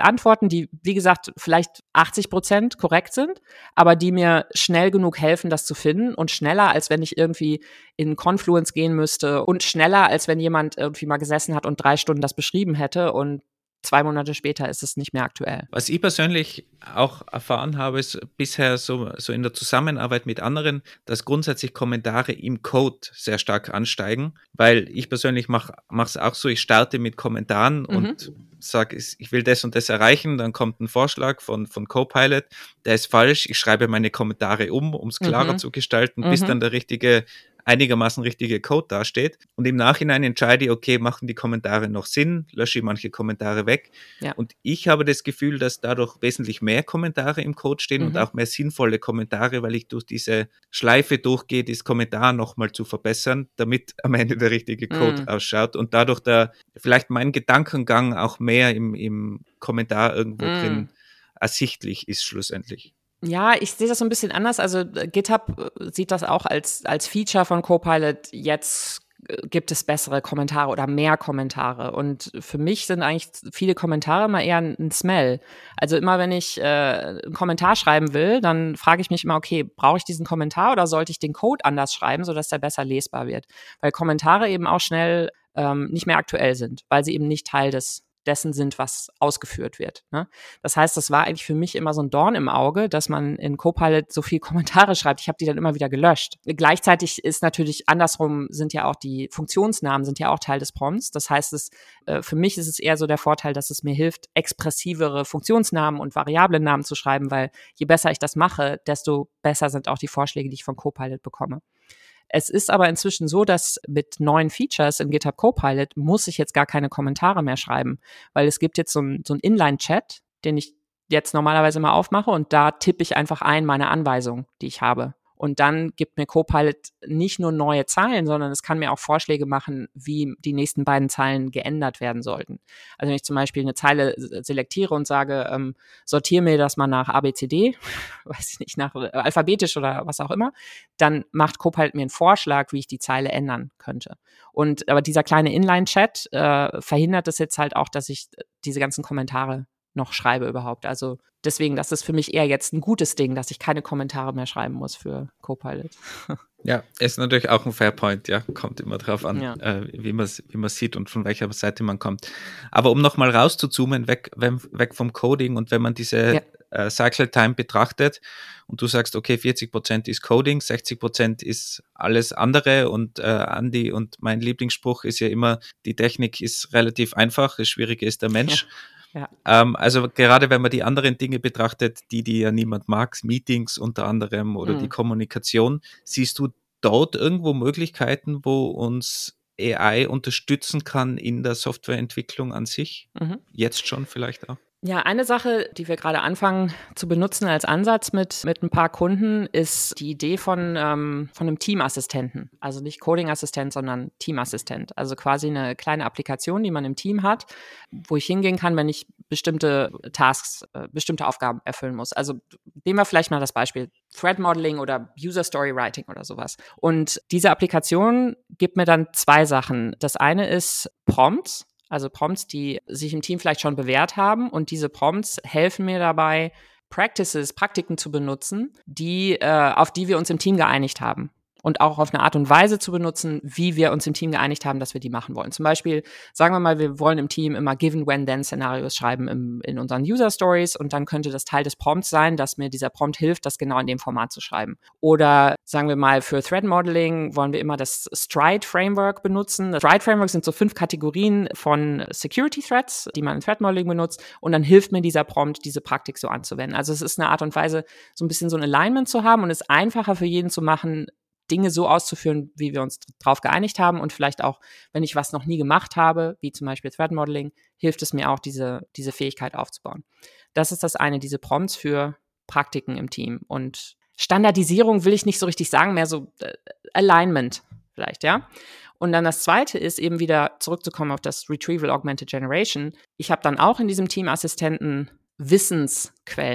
coden, die, wie gesagt, vielleicht achtzig Prozent korrekt sind, aber die mir schnell genug helfen, das zu finden und schneller, als wenn ich irgendwie in Confluence gehen müsste und schneller, als wenn jemand irgendwie mal gesessen hat und drei Stunden das beschrieben hätte und zwei Monate später ist es nicht mehr aktuell. Was ich persönlich auch erfahren habe, ist bisher so, so in der Zusammenarbeit mit anderen, dass grundsätzlich Kommentare im Code sehr stark ansteigen, weil ich persönlich mache es auch so, ich starte mit Kommentaren mhm. und sage, ich will das und das erreichen, dann kommt ein Vorschlag von, von Copilot, der ist falsch, ich schreibe meine Kommentare um, um es klarer mhm. zu gestalten, bis mhm. dann der richtige einigermaßen richtige Code dasteht. Und im Nachhinein entscheide ich, okay, machen die Kommentare noch Sinn, lösche ich manche Kommentare weg. Ja. Und ich habe das Gefühl, dass dadurch wesentlich mehr Kommentare im Code stehen mhm. und auch mehr sinnvolle Kommentare, weil ich durch diese Schleife durchgehe, das Kommentar nochmal zu verbessern, damit am Ende der richtige Code mhm. ausschaut und dadurch da vielleicht mein Gedankengang auch mehr im, im Kommentar irgendwo mhm. drin ersichtlich ist schlussendlich. Ja, ich sehe das so ein bisschen anders. Also GitHub sieht das auch als, als Feature von Copilot. Jetzt gibt es bessere Kommentare oder mehr Kommentare. Und für mich sind eigentlich viele Kommentare immer eher ein Smell. Also immer, wenn ich äh, einen Kommentar schreiben will, dann frage ich mich immer, okay, brauche ich diesen Kommentar oder sollte ich den Code anders schreiben, sodass der besser lesbar wird? Weil Kommentare eben auch schnell ähm, nicht mehr aktuell sind, weil sie eben nicht Teil des dessen sind, was ausgeführt wird. Ne? Das heißt, das war eigentlich für mich immer so ein Dorn im Auge, dass man in Copilot so viel Kommentare schreibt. Ich habe die dann immer wieder gelöscht. Gleichzeitig ist natürlich andersrum, sind ja auch die Funktionsnamen sind ja auch Teil des Prompts. Das heißt, es, äh, für mich ist es eher so der Vorteil, dass es mir hilft, expressivere Funktionsnamen und Variablennamen zu schreiben, weil je besser ich das mache, desto besser sind auch die Vorschläge, die ich von Copilot bekomme. Es ist aber inzwischen so, dass mit neuen Features in GitHub Copilot muss ich jetzt gar keine Kommentare mehr schreiben, weil es gibt jetzt so einen so einen Inline-Chat, den ich jetzt normalerweise mal aufmache und da tippe ich einfach ein meine Anweisung, die ich habe. Und dann gibt mir Copilot nicht nur neue Zeilen, sondern es kann mir auch Vorschläge machen, wie die nächsten beiden Zeilen geändert werden sollten. Also wenn ich zum Beispiel eine Zeile selektiere und sage, ähm, sortiere mir das mal nach A B C D, weiß ich nicht, nach äh, alphabetisch oder was auch immer, dann macht Copilot mir einen Vorschlag, wie ich die Zeile ändern könnte. Und aber dieser kleine Inline-Chat äh, verhindert es jetzt halt auch, dass ich diese ganzen Kommentare noch schreibe überhaupt. Also deswegen, das ist für mich eher jetzt ein gutes Ding, dass ich keine Kommentare mehr schreiben muss für Copilot. Ja, ist natürlich auch ein Fairpoint, ja, kommt immer drauf an, ja. äh, wie man wie man sieht und von welcher Seite man kommt. Aber um nochmal rauszuzoomen, weg, weg vom Coding und wenn man diese ja. äh, Cycle Time betrachtet und du sagst, okay, vierzig Prozent ist Coding, sechzig Prozent ist alles andere und äh, Andi und mein Lieblingsspruch ist ja immer, die Technik ist relativ einfach, das Schwierige ist der Mensch. Ja. Ja. Ähm, also gerade wenn man die anderen Dinge betrachtet, die, die ja niemand mag, Meetings unter anderem oder mhm. die Kommunikation, siehst du dort irgendwo Möglichkeiten, wo uns A I unterstützen kann in der Softwareentwicklung an sich? Mhm. Jetzt schon vielleicht auch? Ja, eine Sache, die wir gerade anfangen zu benutzen als Ansatz mit mit ein paar Kunden, ist die Idee von ähm, von einem Teamassistenten. Also nicht Coding-Assistent, sondern Teamassistent. Also quasi eine kleine Applikation, die man im Team hat, wo ich hingehen kann, wenn ich bestimmte Tasks, äh, bestimmte Aufgaben erfüllen muss. Also nehmen wir vielleicht mal das Beispiel Thread Modeling oder User Story Writing oder sowas. Und diese Applikation gibt mir dann zwei Sachen. Das eine ist Prompts. Also Prompts, die sich im Team vielleicht schon bewährt haben und diese Prompts helfen mir dabei, Practices, Praktiken zu benutzen, die, äh, auf die wir uns im Team geeinigt haben. Und auch auf eine Art und Weise zu benutzen, wie wir uns im Team geeinigt haben, dass wir die machen wollen. Zum Beispiel, sagen wir mal, wir wollen im Team immer Given-When-Then-Szenarios schreiben im, in unseren User-Stories und dann könnte das Teil des Prompts sein, dass mir dieser Prompt hilft, das genau in dem Format zu schreiben. Oder sagen wir mal, für Thread-Modeling wollen wir immer das Stride-Framework benutzen. Das Stride-Framework sind so fünf Kategorien von Security-Threads, die man in Thread-Modeling benutzt und dann hilft mir dieser Prompt, diese Praktik so anzuwenden. Also es ist eine Art und Weise, so ein bisschen so ein Alignment zu haben und es einfacher für jeden zu machen, Dinge so auszuführen, wie wir uns drauf geeinigt haben und vielleicht auch, wenn ich was noch nie gemacht habe, wie zum Beispiel Thread Modeling, hilft es mir auch, diese, diese Fähigkeit aufzubauen. Das ist das eine, diese Prompts für Praktiken im Team. Und Standardisierung will ich nicht so richtig sagen, mehr so äh, Alignment vielleicht, ja. Und dann das zweite ist eben wieder zurückzukommen auf das Retrieval Augmented Generation. Ich habe dann auch in diesem Teamassistenten Wissensquellen.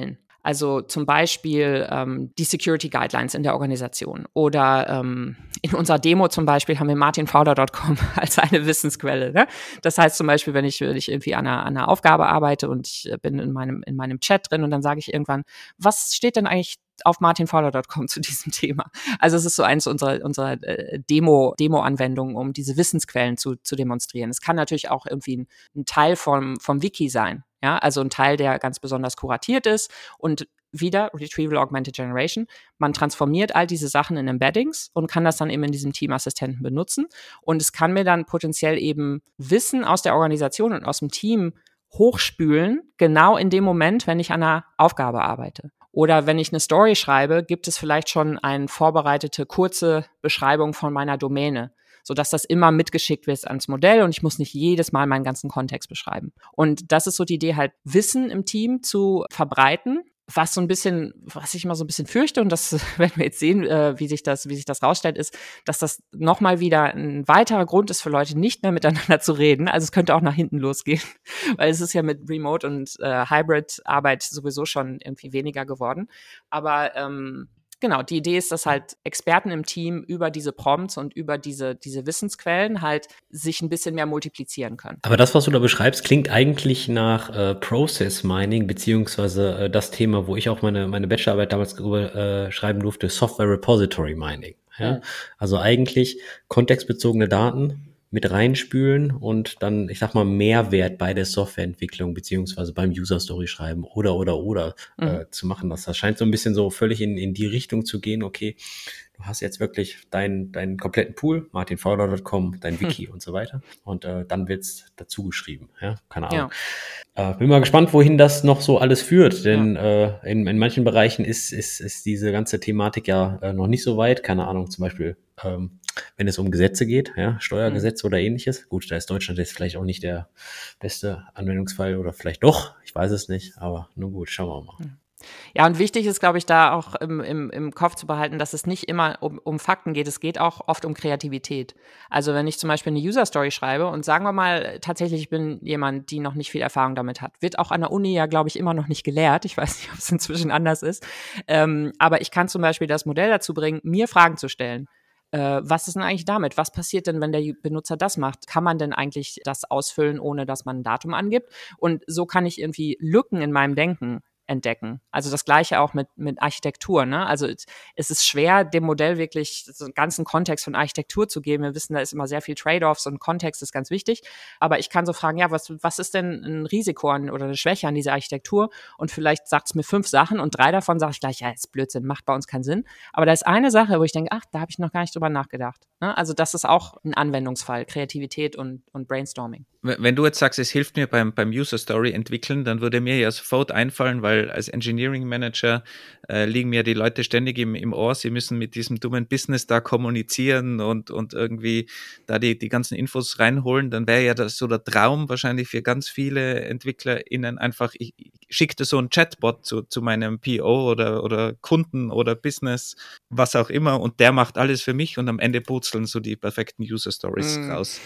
Also zum Beispiel ähm, die Security Guidelines in der Organisation oder ähm, in unserer Demo zum Beispiel haben wir martin fowler punkt com als eine Wissensquelle. Ne? Das heißt zum Beispiel, wenn ich, wenn ich irgendwie an einer, an einer Aufgabe arbeite und ich bin in meinem, in meinem Chat drin und dann sage ich irgendwann, was steht denn eigentlich auf martin fowler punkt com zu diesem Thema? Also es ist so eins unserer, unserer äh, Demo, Demo-Anwendungen, um diese Wissensquellen zu, zu demonstrieren. Es kann natürlich auch irgendwie ein, ein Teil vom, vom Wiki sein. Ja, also ein Teil, der ganz besonders kuratiert ist und wieder Retrieval Augmented Generation. Man transformiert all diese Sachen in Embeddings und kann das dann eben in diesem Teamassistenten benutzen. Und es kann mir dann potenziell eben Wissen aus der Organisation und aus dem Team hochspülen, genau in dem Moment, wenn ich an einer Aufgabe arbeite. Oder wenn ich eine Story schreibe, gibt es vielleicht schon eine vorbereitete kurze Beschreibung von meiner Domäne, sodass das immer mitgeschickt wird ans Modell und ich muss nicht jedes Mal meinen ganzen Kontext beschreiben. Und das ist so die Idee, halt Wissen im Team zu verbreiten, was so ein bisschen, was ich immer so ein bisschen fürchte, und das werden wir jetzt sehen, äh, wie sich das, wie sich das rausstellt, ist, dass das nochmal wieder ein weiterer Grund ist für Leute, nicht mehr miteinander zu reden. Also es könnte auch nach hinten losgehen, weil es ist ja mit Remote und äh, Hybrid-Arbeit sowieso schon irgendwie weniger geworden. Aber ähm, Genau, die Idee ist, dass halt Experten im Team über diese Prompts und über diese, diese Wissensquellen halt sich ein bisschen mehr multiplizieren können. Aber das, was du da beschreibst, klingt eigentlich nach äh, Process Mining, beziehungsweise äh, das Thema, wo ich auch meine, meine Bachelorarbeit damals drüber äh, schreiben durfte, Software Repository Mining. Ja? Mhm. Also eigentlich kontextbezogene Daten mit reinspülen und dann, ich sag mal, Mehrwert bei der Softwareentwicklung beziehungsweise beim User-Story schreiben oder, oder, oder mhm. äh, zu machen. Das, das scheint so ein bisschen so völlig in, in die Richtung zu gehen, okay, du hast jetzt wirklich deinen deinen kompletten Pool, martin fowler punkt com, dein Wiki hm. und so weiter. Und äh, dann wird's dazu geschrieben. Ja, keine Ahnung. Ja. Äh, bin mal gespannt, wohin das noch so alles führt. Denn ja. äh, in, in manchen Bereichen ist, ist, ist diese ganze Thematik ja äh, noch nicht so weit. Keine Ahnung, zum Beispiel, ähm, wenn es um Gesetze geht, ja, Steuergesetze hm. oder ähnliches. Gut, da ist Deutschland jetzt vielleicht auch nicht der beste Anwendungsfall oder vielleicht doch. Ich weiß es nicht. Aber nun gut, schauen wir mal. Hm. Ja, und wichtig ist, glaube ich, da auch im, im, im Kopf zu behalten, dass es nicht immer um, um Fakten geht. Es geht auch oft um Kreativität. Also wenn ich zum Beispiel eine User-Story schreibe und sagen wir mal, tatsächlich ich bin jemand, die noch nicht viel Erfahrung damit hat. Wird auch an der Uni ja, glaube ich, immer noch nicht gelehrt. Ich weiß nicht, ob es inzwischen anders ist. Ähm, aber ich kann zum Beispiel das Modell dazu bringen, mir Fragen zu stellen. Äh, was ist denn eigentlich damit? Was passiert denn, wenn der Benutzer das macht? Kann man denn eigentlich das ausfüllen, ohne dass man ein Datum angibt? Und so kann ich irgendwie Lücken in meinem Denken entdecken. Also das Gleiche auch mit mit Architektur, ne? Also es ist schwer, dem Modell wirklich so einen ganzen Kontext von Architektur zu geben. Wir wissen, da ist immer sehr viel Trade-offs und Kontext ist ganz wichtig. Aber ich kann so fragen, ja, was was ist denn ein Risiko an, oder eine Schwäche an dieser Architektur? Und vielleicht sagt es mir fünf Sachen und drei davon sage ich gleich, ja, ist Blödsinn, macht bei uns keinen Sinn. Aber da ist eine Sache, wo ich denke, ach, da habe ich noch gar nicht drüber nachgedacht. Ne? Also das ist auch ein Anwendungsfall, Kreativität und und Brainstorming. Wenn du jetzt sagst, es hilft mir beim, beim User-Story entwickeln, dann würde mir ja sofort einfallen, weil als Engineering Manager äh, liegen mir die Leute ständig im, im Ohr, sie müssen mit diesem dummen Business da kommunizieren und, und irgendwie da die, die ganzen Infos reinholen, dann wäre ja das so der Traum wahrscheinlich für ganz viele EntwicklerInnen einfach, ich, ich schicke so einen Chatbot zu, zu meinem P O oder, oder Kunden oder Business, was auch immer, und der macht alles für mich und am Ende purzeln so die perfekten User-Stories mm. raus.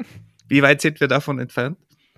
Wie weit sind wir davon entfernt?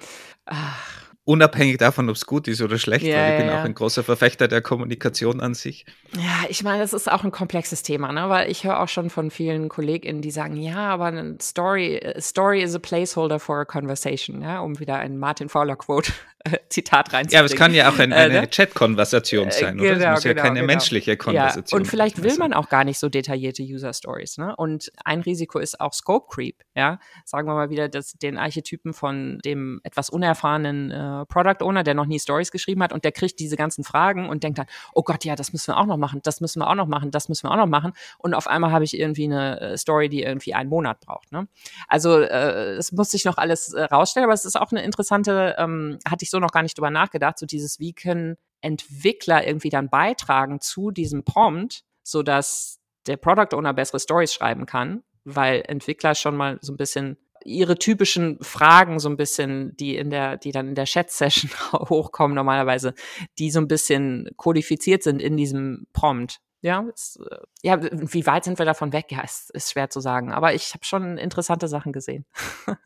Ach. Unabhängig davon, ob es gut ist oder schlecht, ja, weil ich bin ja. auch ein großer Verfechter der Kommunikation an sich. Ja, ich meine, das ist auch ein komplexes Thema, ne? Weil ich höre auch schon von vielen KollegInnen, die sagen, ja, aber eine Story, a Story is a placeholder for a conversation, ja, um wieder ein Martin Fowler-Quote Zitat reinzubringen. Ja, aber es kann ja auch ein, eine äh, ne? Chat-Konversation sein, genau, oder? Es muss genau, ja keine genau. menschliche Konversation sein. Ja, und vielleicht will man auch gar nicht so detaillierte User-Stories, ne? Und ein Risiko ist auch Scope-Creep, ja? Sagen wir mal wieder das, den Archetypen von dem etwas unerfahrenen äh, Product-Owner, der noch nie Stories geschrieben hat, und der kriegt diese ganzen Fragen und denkt dann, oh Gott, ja, das müssen wir auch noch machen, das müssen wir auch noch machen, das müssen wir auch noch machen. Und auf einmal habe ich irgendwie eine äh, Story, die irgendwie einen Monat braucht, ne? Also äh, es muss sich noch alles äh, rausstellen, aber es ist auch eine interessante, ähm, hatte ich so noch gar nicht drüber nachgedacht, so dieses, wie können Entwickler irgendwie dann beitragen zu diesem Prompt, sodass der Product Owner bessere Stories schreiben kann, weil Entwickler schon mal so ein bisschen ihre typischen Fragen so ein bisschen, die in der, die dann in der Chat-Session hochkommen normalerweise, die so ein bisschen kodifiziert sind in diesem Prompt. Ja, es, ja, wie weit sind wir davon weg? Ja, ist, ist schwer zu sagen, aber ich habe schon interessante Sachen gesehen.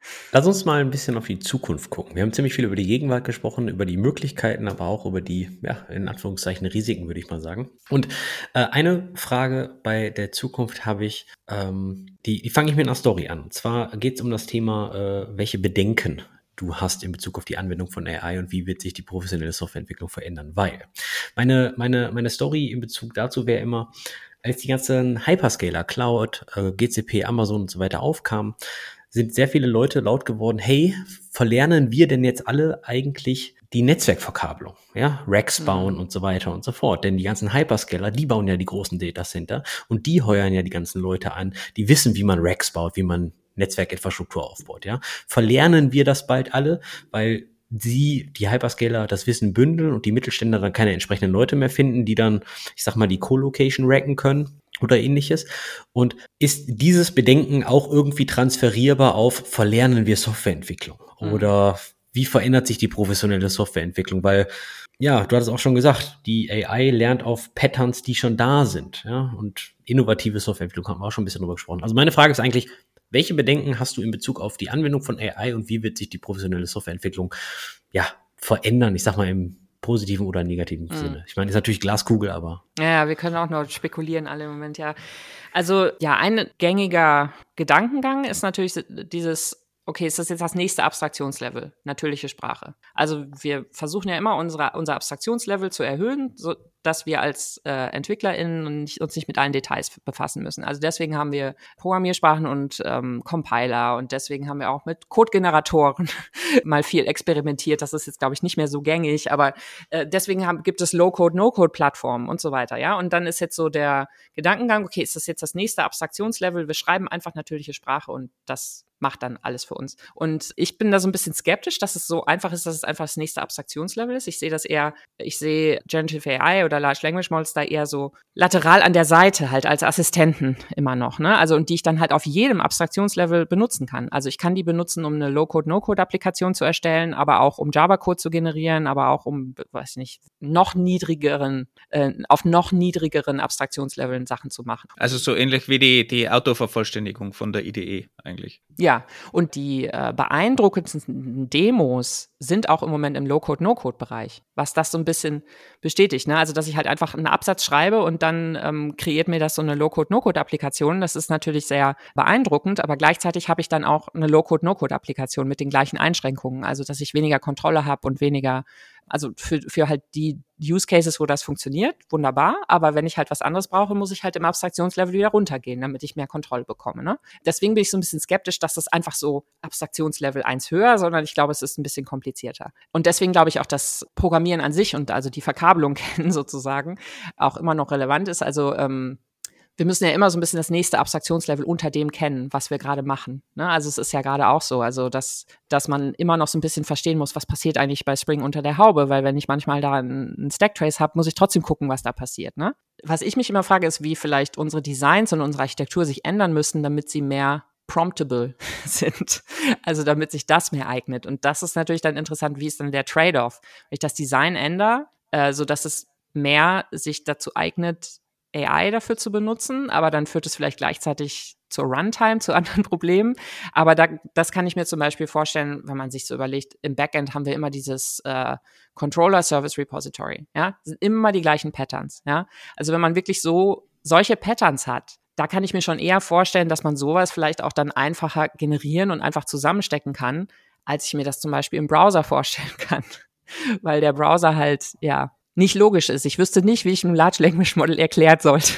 Lass uns mal ein bisschen auf die Zukunft gucken. Wir haben ziemlich viel über die Gegenwart gesprochen, über die Möglichkeiten, aber auch über die, ja, in Anführungszeichen Risiken, würde ich mal sagen. Und äh, eine Frage bei der Zukunft habe ich, ähm, die, die fange ich mit einer Story an. Und zwar geht es um das Thema, äh, welche Bedenken du hast in Bezug auf die Anwendung von A I und wie wird sich die professionelle Softwareentwicklung verändern. Weil meine, meine, meine Story in Bezug dazu wäre immer, als die ganzen Hyperscaler, Cloud, äh, G C P, Amazon und so weiter aufkamen, sind sehr viele Leute laut geworden, hey, verlernen wir denn jetzt alle eigentlich die Netzwerkverkabelung, ja, Racks bauen mhm. und so weiter und so fort. Denn die ganzen Hyperscaler, die bauen ja die großen Datacenter und die heuern ja die ganzen Leute an, die wissen, wie man Racks baut, wie man Netzwerkinfrastruktur aufbaut, ja. Verlernen wir das bald alle, weil sie, die Hyperscaler, das Wissen bündeln und die Mittelständler dann keine entsprechenden Leute mehr finden, die dann, ich sag mal, die Co-Location racken können oder ähnliches. Und ist dieses Bedenken auch irgendwie transferierbar auf, verlernen wir Softwareentwicklung? Oder wie verändert sich die professionelle Softwareentwicklung? Weil, ja, du hattest auch schon gesagt, die A I lernt auf Patterns, die schon da sind. Ja? Und innovative Softwareentwicklung haben wir auch schon ein bisschen drüber gesprochen. Also meine Frage ist eigentlich, welche Bedenken hast du in Bezug auf die Anwendung von A I und wie wird sich die professionelle Softwareentwicklung ja verändern? Ich sag mal im positiven oder negativen mhm. Sinne. Ich meine, ist natürlich Glaskugel, aber... Ja, wir können auch nur spekulieren alle im Moment, ja. Also, ja, ein gängiger Gedankengang ist natürlich dieses, okay, ist das jetzt das nächste Abstraktionslevel, natürliche Sprache. Also, wir versuchen ja immer, unsere, unser Abstraktionslevel zu erhöhen, so dass wir als äh, EntwicklerInnen nicht, uns nicht mit allen Details befassen müssen. Also deswegen haben wir Programmiersprachen und ähm, Compiler und deswegen haben wir auch mit Codegeneratoren mal viel experimentiert. Das ist jetzt, glaube ich, nicht mehr so gängig, aber äh, deswegen haben, gibt es Low-Code, No-Code-Plattformen und so weiter, ja. Und dann ist jetzt so der Gedankengang, okay, ist das jetzt das nächste Abstraktionslevel? Wir schreiben einfach natürliche Sprache und das macht dann alles für uns. Und ich bin da so ein bisschen skeptisch, dass es so einfach ist, dass es einfach das nächste Abstraktionslevel ist. Ich sehe das eher, ich sehe Generative A I oder Large Language Models da eher so lateral an der Seite halt als Assistenten immer noch, ne? Also und die ich dann halt auf jedem Abstraktionslevel benutzen kann. Also ich kann die benutzen, um eine Low-Code, No-Code-Applikation zu erstellen, aber auch um Java-Code zu generieren, aber auch um, weiß nicht, noch niedrigeren, äh, auf noch niedrigeren Abstraktionsleveln Sachen zu machen. Also so ähnlich wie die, die Autovervollständigung von der I D E eigentlich. Ja, und die äh, beeindruckendsten Demos sind auch im Moment im Low-Code, No-Code-Bereich, was das so ein bisschen bestätigt, ne? Also, dass ich halt einfach einen Absatz schreibe und dann ähm, kreiert mir das so eine Low-Code, No-Code-Applikation. Das ist natürlich sehr beeindruckend, aber gleichzeitig habe ich dann auch eine Low-Code, No-Code-Applikation mit den gleichen Einschränkungen, also dass ich weniger Kontrolle habe und weniger, also für, für halt die Use Cases, wo das funktioniert, wunderbar, aber wenn ich halt was anderes brauche, muss ich halt im Abstraktionslevel wieder runtergehen, damit ich mehr Kontrolle bekomme, ne? Deswegen bin ich so ein bisschen skeptisch, dass das einfach so Abstraktionslevel eins höher, sondern ich glaube, es ist ein bisschen komplizierter. Und deswegen glaube ich auch, dass Programmieren an sich und also die Verkabelung kennen sozusagen auch immer noch relevant ist. Also ähm, wir müssen ja immer so ein bisschen das nächste Abstraktionslevel unter dem kennen, was wir gerade machen, ne? Also es ist ja gerade auch so, also dass dass man immer noch so ein bisschen verstehen muss, was passiert eigentlich bei Spring unter der Haube, weil wenn ich manchmal da einen Stacktrace habe, muss ich trotzdem gucken, was da passiert, ne? Was ich mich immer frage, ist, wie vielleicht unsere Designs und unsere Architektur sich ändern müssen, damit sie mehr promptable sind, also damit sich das mehr eignet. Und das ist natürlich dann interessant, wie ist dann der Trade-off? Wenn ich das Design ändere, äh, sodass es mehr sich dazu eignet, A I dafür zu benutzen, aber dann führt es vielleicht gleichzeitig zur Runtime, zu anderen Problemen. Aber da, das kann ich mir zum Beispiel vorstellen, wenn man sich so überlegt, im Backend haben wir immer dieses äh, Controller Service Repository, ja, das sind immer die gleichen Patterns, ja. Also wenn man wirklich so solche Patterns hat, da kann ich mir schon eher vorstellen, dass man sowas vielleicht auch dann einfacher generieren und einfach zusammenstecken kann, als ich mir das zum Beispiel im Browser vorstellen kann. Weil der Browser halt, ja, nicht logisch ist. Ich wüsste nicht, wie ich ein Large Language Model erklärt sollte.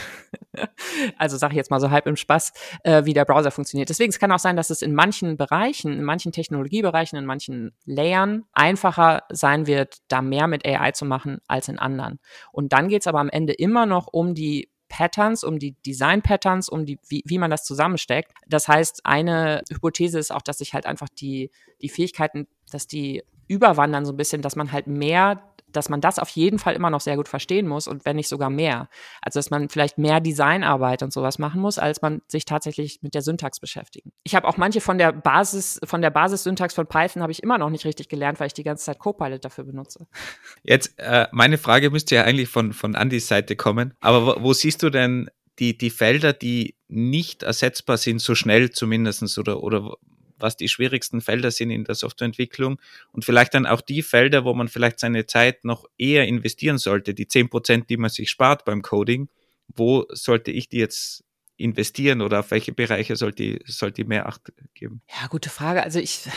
Also sage ich jetzt mal so halb im Spaß, äh, wie der Browser funktioniert. Deswegen, es kann auch sein, dass es in manchen Bereichen, in manchen Technologiebereichen, in manchen Layern einfacher sein wird, da mehr mit A I zu machen als in anderen. Und dann geht es aber am Ende immer noch um die Patterns, um die Design-Patterns, um die, wie, wie man das zusammensteckt. Das heißt, eine Hypothese ist auch, dass sich halt einfach die, die Fähigkeiten, dass die überwandern so ein bisschen, dass man halt mehr, dass man das auf jeden Fall immer noch sehr gut verstehen muss und wenn nicht sogar mehr. Also, dass man vielleicht mehr Designarbeit und sowas machen muss, als man sich tatsächlich mit der Syntax beschäftigen. Ich habe auch manche von der Basis, von der Basissyntax von Python habe ich immer noch nicht richtig gelernt, weil ich die ganze Zeit Copilot dafür benutze. Jetzt, äh, meine Frage müsste ja eigentlich von, von Andys Seite kommen, aber wo, wo siehst du denn die, die Felder, die nicht ersetzbar sind, so schnell zumindest, oder, oder was die schwierigsten Felder sind in der Softwareentwicklung und vielleicht dann auch die Felder, wo man vielleicht seine Zeit noch eher investieren sollte, die zehn Prozent, die man sich spart beim Coding, wo sollte ich die jetzt investieren oder auf welche Bereiche sollte ich, sollte ich mehr Acht geben? Ja, gute Frage. Also ich,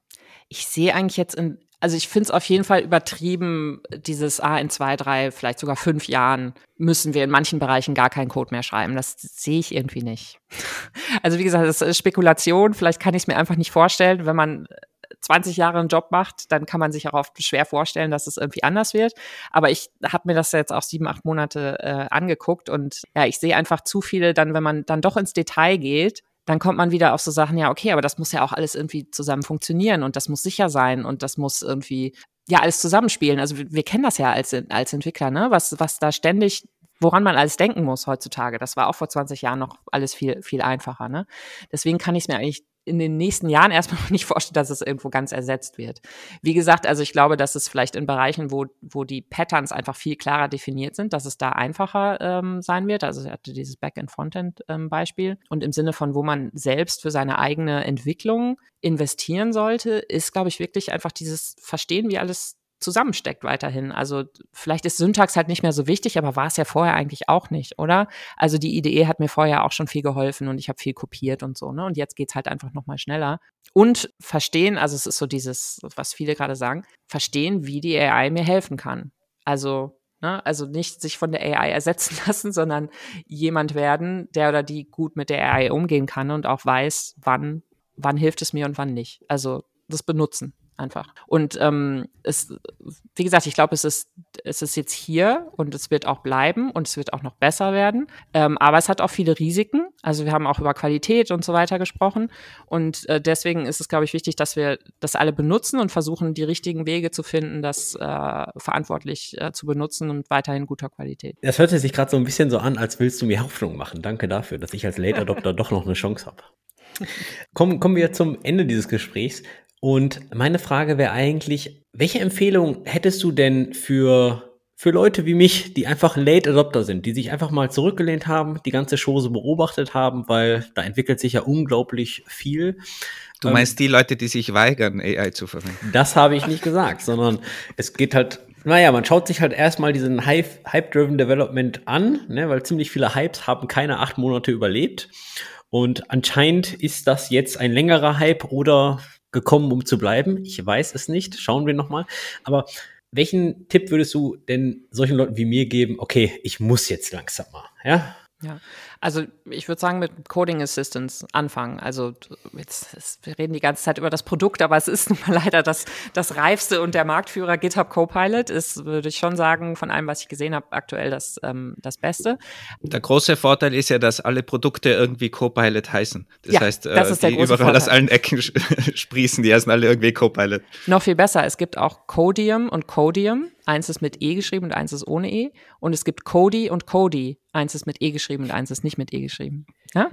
ich sehe eigentlich jetzt in, also ich finde es auf jeden Fall übertrieben, dieses, ah, in zwei, drei, vielleicht sogar fünf Jahren müssen wir in manchen Bereichen gar keinen Code mehr schreiben. Das sehe ich irgendwie nicht. Also wie gesagt, das ist Spekulation. Vielleicht kann ich es mir einfach nicht vorstellen. Wenn man zwanzig Jahre einen Job macht, dann kann man sich auch oft schwer vorstellen, dass es irgendwie anders wird. Aber ich habe mir das jetzt auch sieben, acht Monate äh, angeguckt und ja, ich sehe einfach zu viele dann, wenn man dann doch ins Detail geht, dann kommt man wieder auf so Sachen, ja, okay, aber das muss ja auch alles irgendwie zusammen funktionieren und das muss sicher sein und das muss irgendwie, ja, alles zusammenspielen. Also wir, wir kennen das ja als, als Entwickler, ne, was, was da ständig, woran man alles denken muss heutzutage. Das war auch vor zwanzig Jahren noch alles viel, viel einfacher, ne. Deswegen kann ich es mir eigentlich in den nächsten Jahren erstmal nicht vorstellen, dass es irgendwo ganz ersetzt wird. Wie gesagt, also ich glaube, dass es vielleicht in Bereichen, wo, wo die Patterns einfach viel klarer definiert sind, dass es da einfacher ähm, sein wird. Also ich hatte dieses Backend-Frontend-Beispiel. Ähm, und im Sinne von, wo man selbst für seine eigene Entwicklung investieren sollte, ist, glaube ich, wirklich einfach dieses Verstehen, wie alles zusammensteckt weiterhin. Also vielleicht ist Syntax halt nicht mehr so wichtig, aber war es ja vorher eigentlich auch nicht, oder? Also die I D E hat mir vorher auch schon viel geholfen und ich habe viel kopiert und so, ne? Und jetzt geht's halt einfach nochmal schneller. Und verstehen, also es ist so dieses, was viele gerade sagen, verstehen, wie die A I mir helfen kann. Also, ne? Also nicht sich von der A I ersetzen lassen, sondern jemand werden, der oder die gut mit der A I umgehen kann und auch weiß, wann, wann hilft es mir und wann nicht. Also das Benutzen. Einfach. Und ähm, es, wie gesagt, ich glaube, es ist, es ist jetzt hier und es wird auch bleiben und es wird auch noch besser werden. Ähm, aber es hat auch viele Risiken. Also wir haben auch über Qualität und so weiter gesprochen. Und äh, deswegen ist es, glaube ich, wichtig, dass wir das alle benutzen und versuchen, die richtigen Wege zu finden, das äh, verantwortlich äh, zu benutzen und weiterhin guter Qualität. Das hört sich gerade so ein bisschen so an, als willst du mir Hoffnung machen. Danke dafür, dass ich als Late Adopter doch noch eine Chance habe. Kommen, kommen wir zum Ende dieses Gesprächs. Und meine Frage wäre eigentlich, welche Empfehlung hättest du denn für, für Leute wie mich, die einfach Late Adopter sind, die sich einfach mal zurückgelehnt haben, die ganze Chose beobachtet haben, weil da entwickelt sich ja unglaublich viel. Du meinst ähm, die Leute, die sich weigern, A I zu verwenden? Das habe ich nicht gesagt, sondern es geht halt, naja, man schaut sich halt erstmal diesen Hype-Driven Development an, ne, weil ziemlich viele Hypes haben keine acht Monate überlebt. Und anscheinend ist das jetzt ein längerer Hype oder gekommen, um zu bleiben. Ich weiß es nicht. Schauen wir nochmal. Aber welchen Tipp würdest du denn solchen Leuten wie mir geben? Okay, ich muss jetzt langsam mal, ja? Ja, also ich würde sagen, mit Coding Assistance anfangen. Also jetzt, es, wir reden die ganze Zeit über das Produkt, aber es ist nun mal leider das, das reifste und der Marktführer GitHub Copilot ist, würde ich schon sagen, von allem, was ich gesehen habe, aktuell das, ähm, das Beste. Der große Vorteil ist ja, dass alle Produkte irgendwie Copilot heißen. Das ja, heißt, das ist die der große überall Vorteil. Aus allen Ecken sprießen, die heißen alle irgendwie Copilot. Noch viel besser, es gibt auch Codium und Codium. Eins ist mit E geschrieben und eins ist ohne E. Und es gibt Cody und Cody. Eins ist mit E geschrieben und eins ist nicht mit E geschrieben. Ja?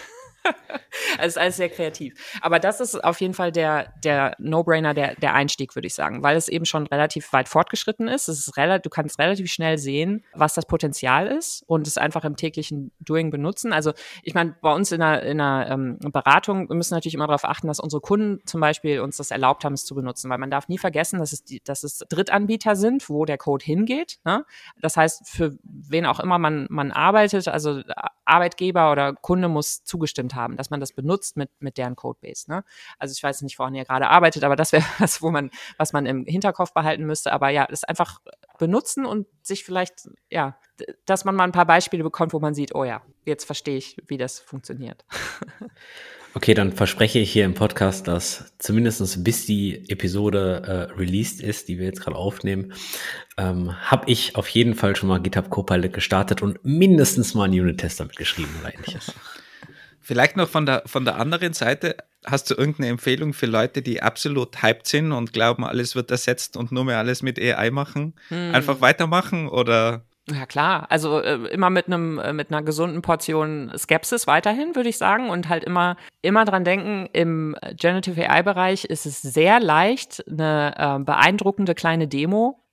Also ist alles sehr kreativ. Aber das ist auf jeden Fall der, der No-Brainer, der, der Einstieg, würde ich sagen, weil es eben schon relativ weit fortgeschritten ist. Es ist relativ, du kannst relativ schnell sehen, was das Potenzial ist und es einfach im täglichen Doing benutzen. Also ich meine, bei uns in einer, in einer ähm, Beratung, wir müssen natürlich immer darauf achten, dass unsere Kunden zum Beispiel uns das erlaubt haben, es zu benutzen, weil man darf nie vergessen, dass es, die, dass es Drittanbieter sind, wo der Code hingeht. Ne? Das heißt, für wen auch immer man, man arbeitet, also Arbeitgeber oder Kunde muss zugestimmt haben, dass man das benutzt mit, mit deren Codebase. Ne? Also ich weiß nicht, woran ihr gerade arbeitet, aber das wäre was, wo man, was man im Hinterkopf behalten müsste. Aber ja, das einfach benutzen und sich vielleicht, ja, dass man mal ein paar Beispiele bekommt, wo man sieht, oh ja, jetzt verstehe ich, wie das funktioniert. Okay, dann verspreche ich hier im Podcast, dass zumindest bis die Episode äh, released ist, die wir jetzt gerade aufnehmen, ähm, habe ich auf jeden Fall schon mal GitHub Copilot gestartet und mindestens mal einen Unit-Test damit geschrieben oder ähnliches. Vielleicht noch von der, von der anderen Seite, hast du irgendeine Empfehlung für Leute, die absolut hyped sind und glauben, alles wird ersetzt und nur mehr alles mit A I machen? Hm. Einfach weitermachen oder? Ja klar, also äh, immer mit einem äh, mit einer gesunden Portion Skepsis weiterhin, würde ich sagen, und halt immer immer dran denken, im Generative A I-Bereich ist es sehr leicht, eine äh, beeindruckende kleine Demo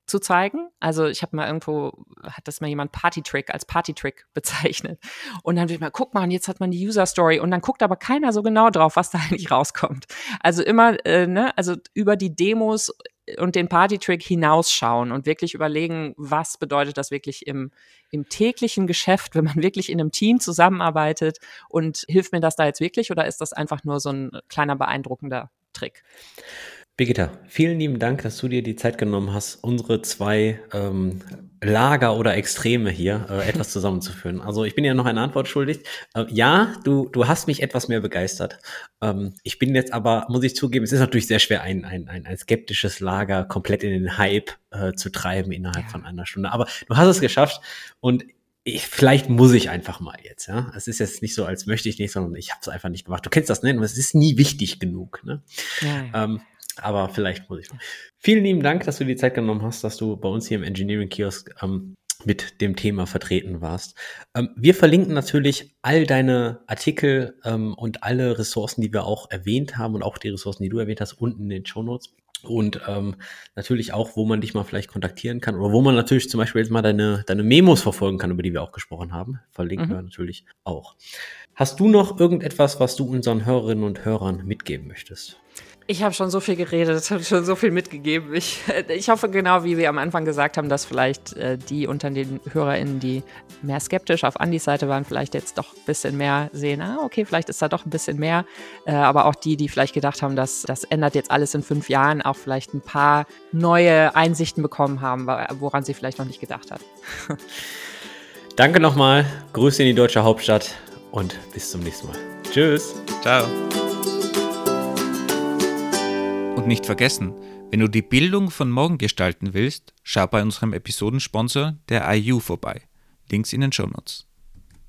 zu zeigen. Also ich habe mal irgendwo, hat das mal jemand Party-Trick als Party-Trick bezeichnet. Und dann wird mal, guck mal, und jetzt hat man die User-Story und dann guckt aber keiner so genau drauf, was da eigentlich rauskommt. Also immer, äh, ne, also über die Demos und den Party-Trick hinausschauen und wirklich überlegen, was bedeutet das wirklich im, im täglichen Geschäft, wenn man wirklich in einem Team zusammenarbeitet und hilft mir das da jetzt wirklich oder ist das einfach nur so ein kleiner beeindruckender Trick? Birgitta, vielen lieben Dank, dass du dir die Zeit genommen hast, unsere zwei ähm, Lager oder Extreme hier äh, etwas zusammenzuführen. Also ich bin ja noch eine Antwort schuldig. Äh, ja, du, du hast mich etwas mehr begeistert. Ähm, ich bin jetzt aber, muss ich zugeben, es ist natürlich sehr schwer, ein, ein, ein, ein skeptisches Lager komplett in den Hype äh, zu treiben innerhalb ja. von einer Stunde. Aber du hast es geschafft und ich, vielleicht muss ich einfach mal jetzt, ja. Es ist jetzt nicht so, als möchte ich nicht, sondern ich habe es einfach nicht gemacht. Du kennst das, ne? Es ist nie wichtig genug, ne? Ja, ja. Ähm, aber vielleicht muss ich mal. Vielen lieben Dank, dass du die Zeit genommen hast, dass du bei uns hier im Engineering Kiosk ähm, mit dem Thema vertreten warst. Ähm, wir verlinken natürlich all deine Artikel ähm, und alle Ressourcen, die wir auch erwähnt haben und auch die Ressourcen, die du erwähnt hast, unten in den Shownotes. Und ähm, natürlich auch, wo man dich mal vielleicht kontaktieren kann oder wo man natürlich zum Beispiel jetzt mal deine, deine Memos verfolgen kann, über die wir auch gesprochen haben. Verlinken mhm. wir natürlich auch. Hast du noch irgendetwas, was du unseren Hörerinnen und Hörern mitgeben möchtest? Ich habe schon so viel geredet, habe schon so viel mitgegeben. Ich, ich hoffe, genau wie wir am Anfang gesagt haben, dass vielleicht äh, die unter den HörerInnen, die mehr skeptisch auf Andys Seite waren, vielleicht jetzt doch ein bisschen mehr sehen, ah, okay, vielleicht ist da doch ein bisschen mehr. Äh, aber auch die, die vielleicht gedacht haben, dass das ändert jetzt alles in fünf Jahren, auch vielleicht ein paar neue Einsichten bekommen haben, woran sie vielleicht noch nicht gedacht hat. Danke nochmal, Grüße in die deutsche Hauptstadt und bis zum nächsten Mal. Tschüss. Ciao. Und nicht vergessen, wenn du die Bildung von morgen gestalten willst, schau bei unserem Episodensponsor, der I U, vorbei. Links in den Shownotes.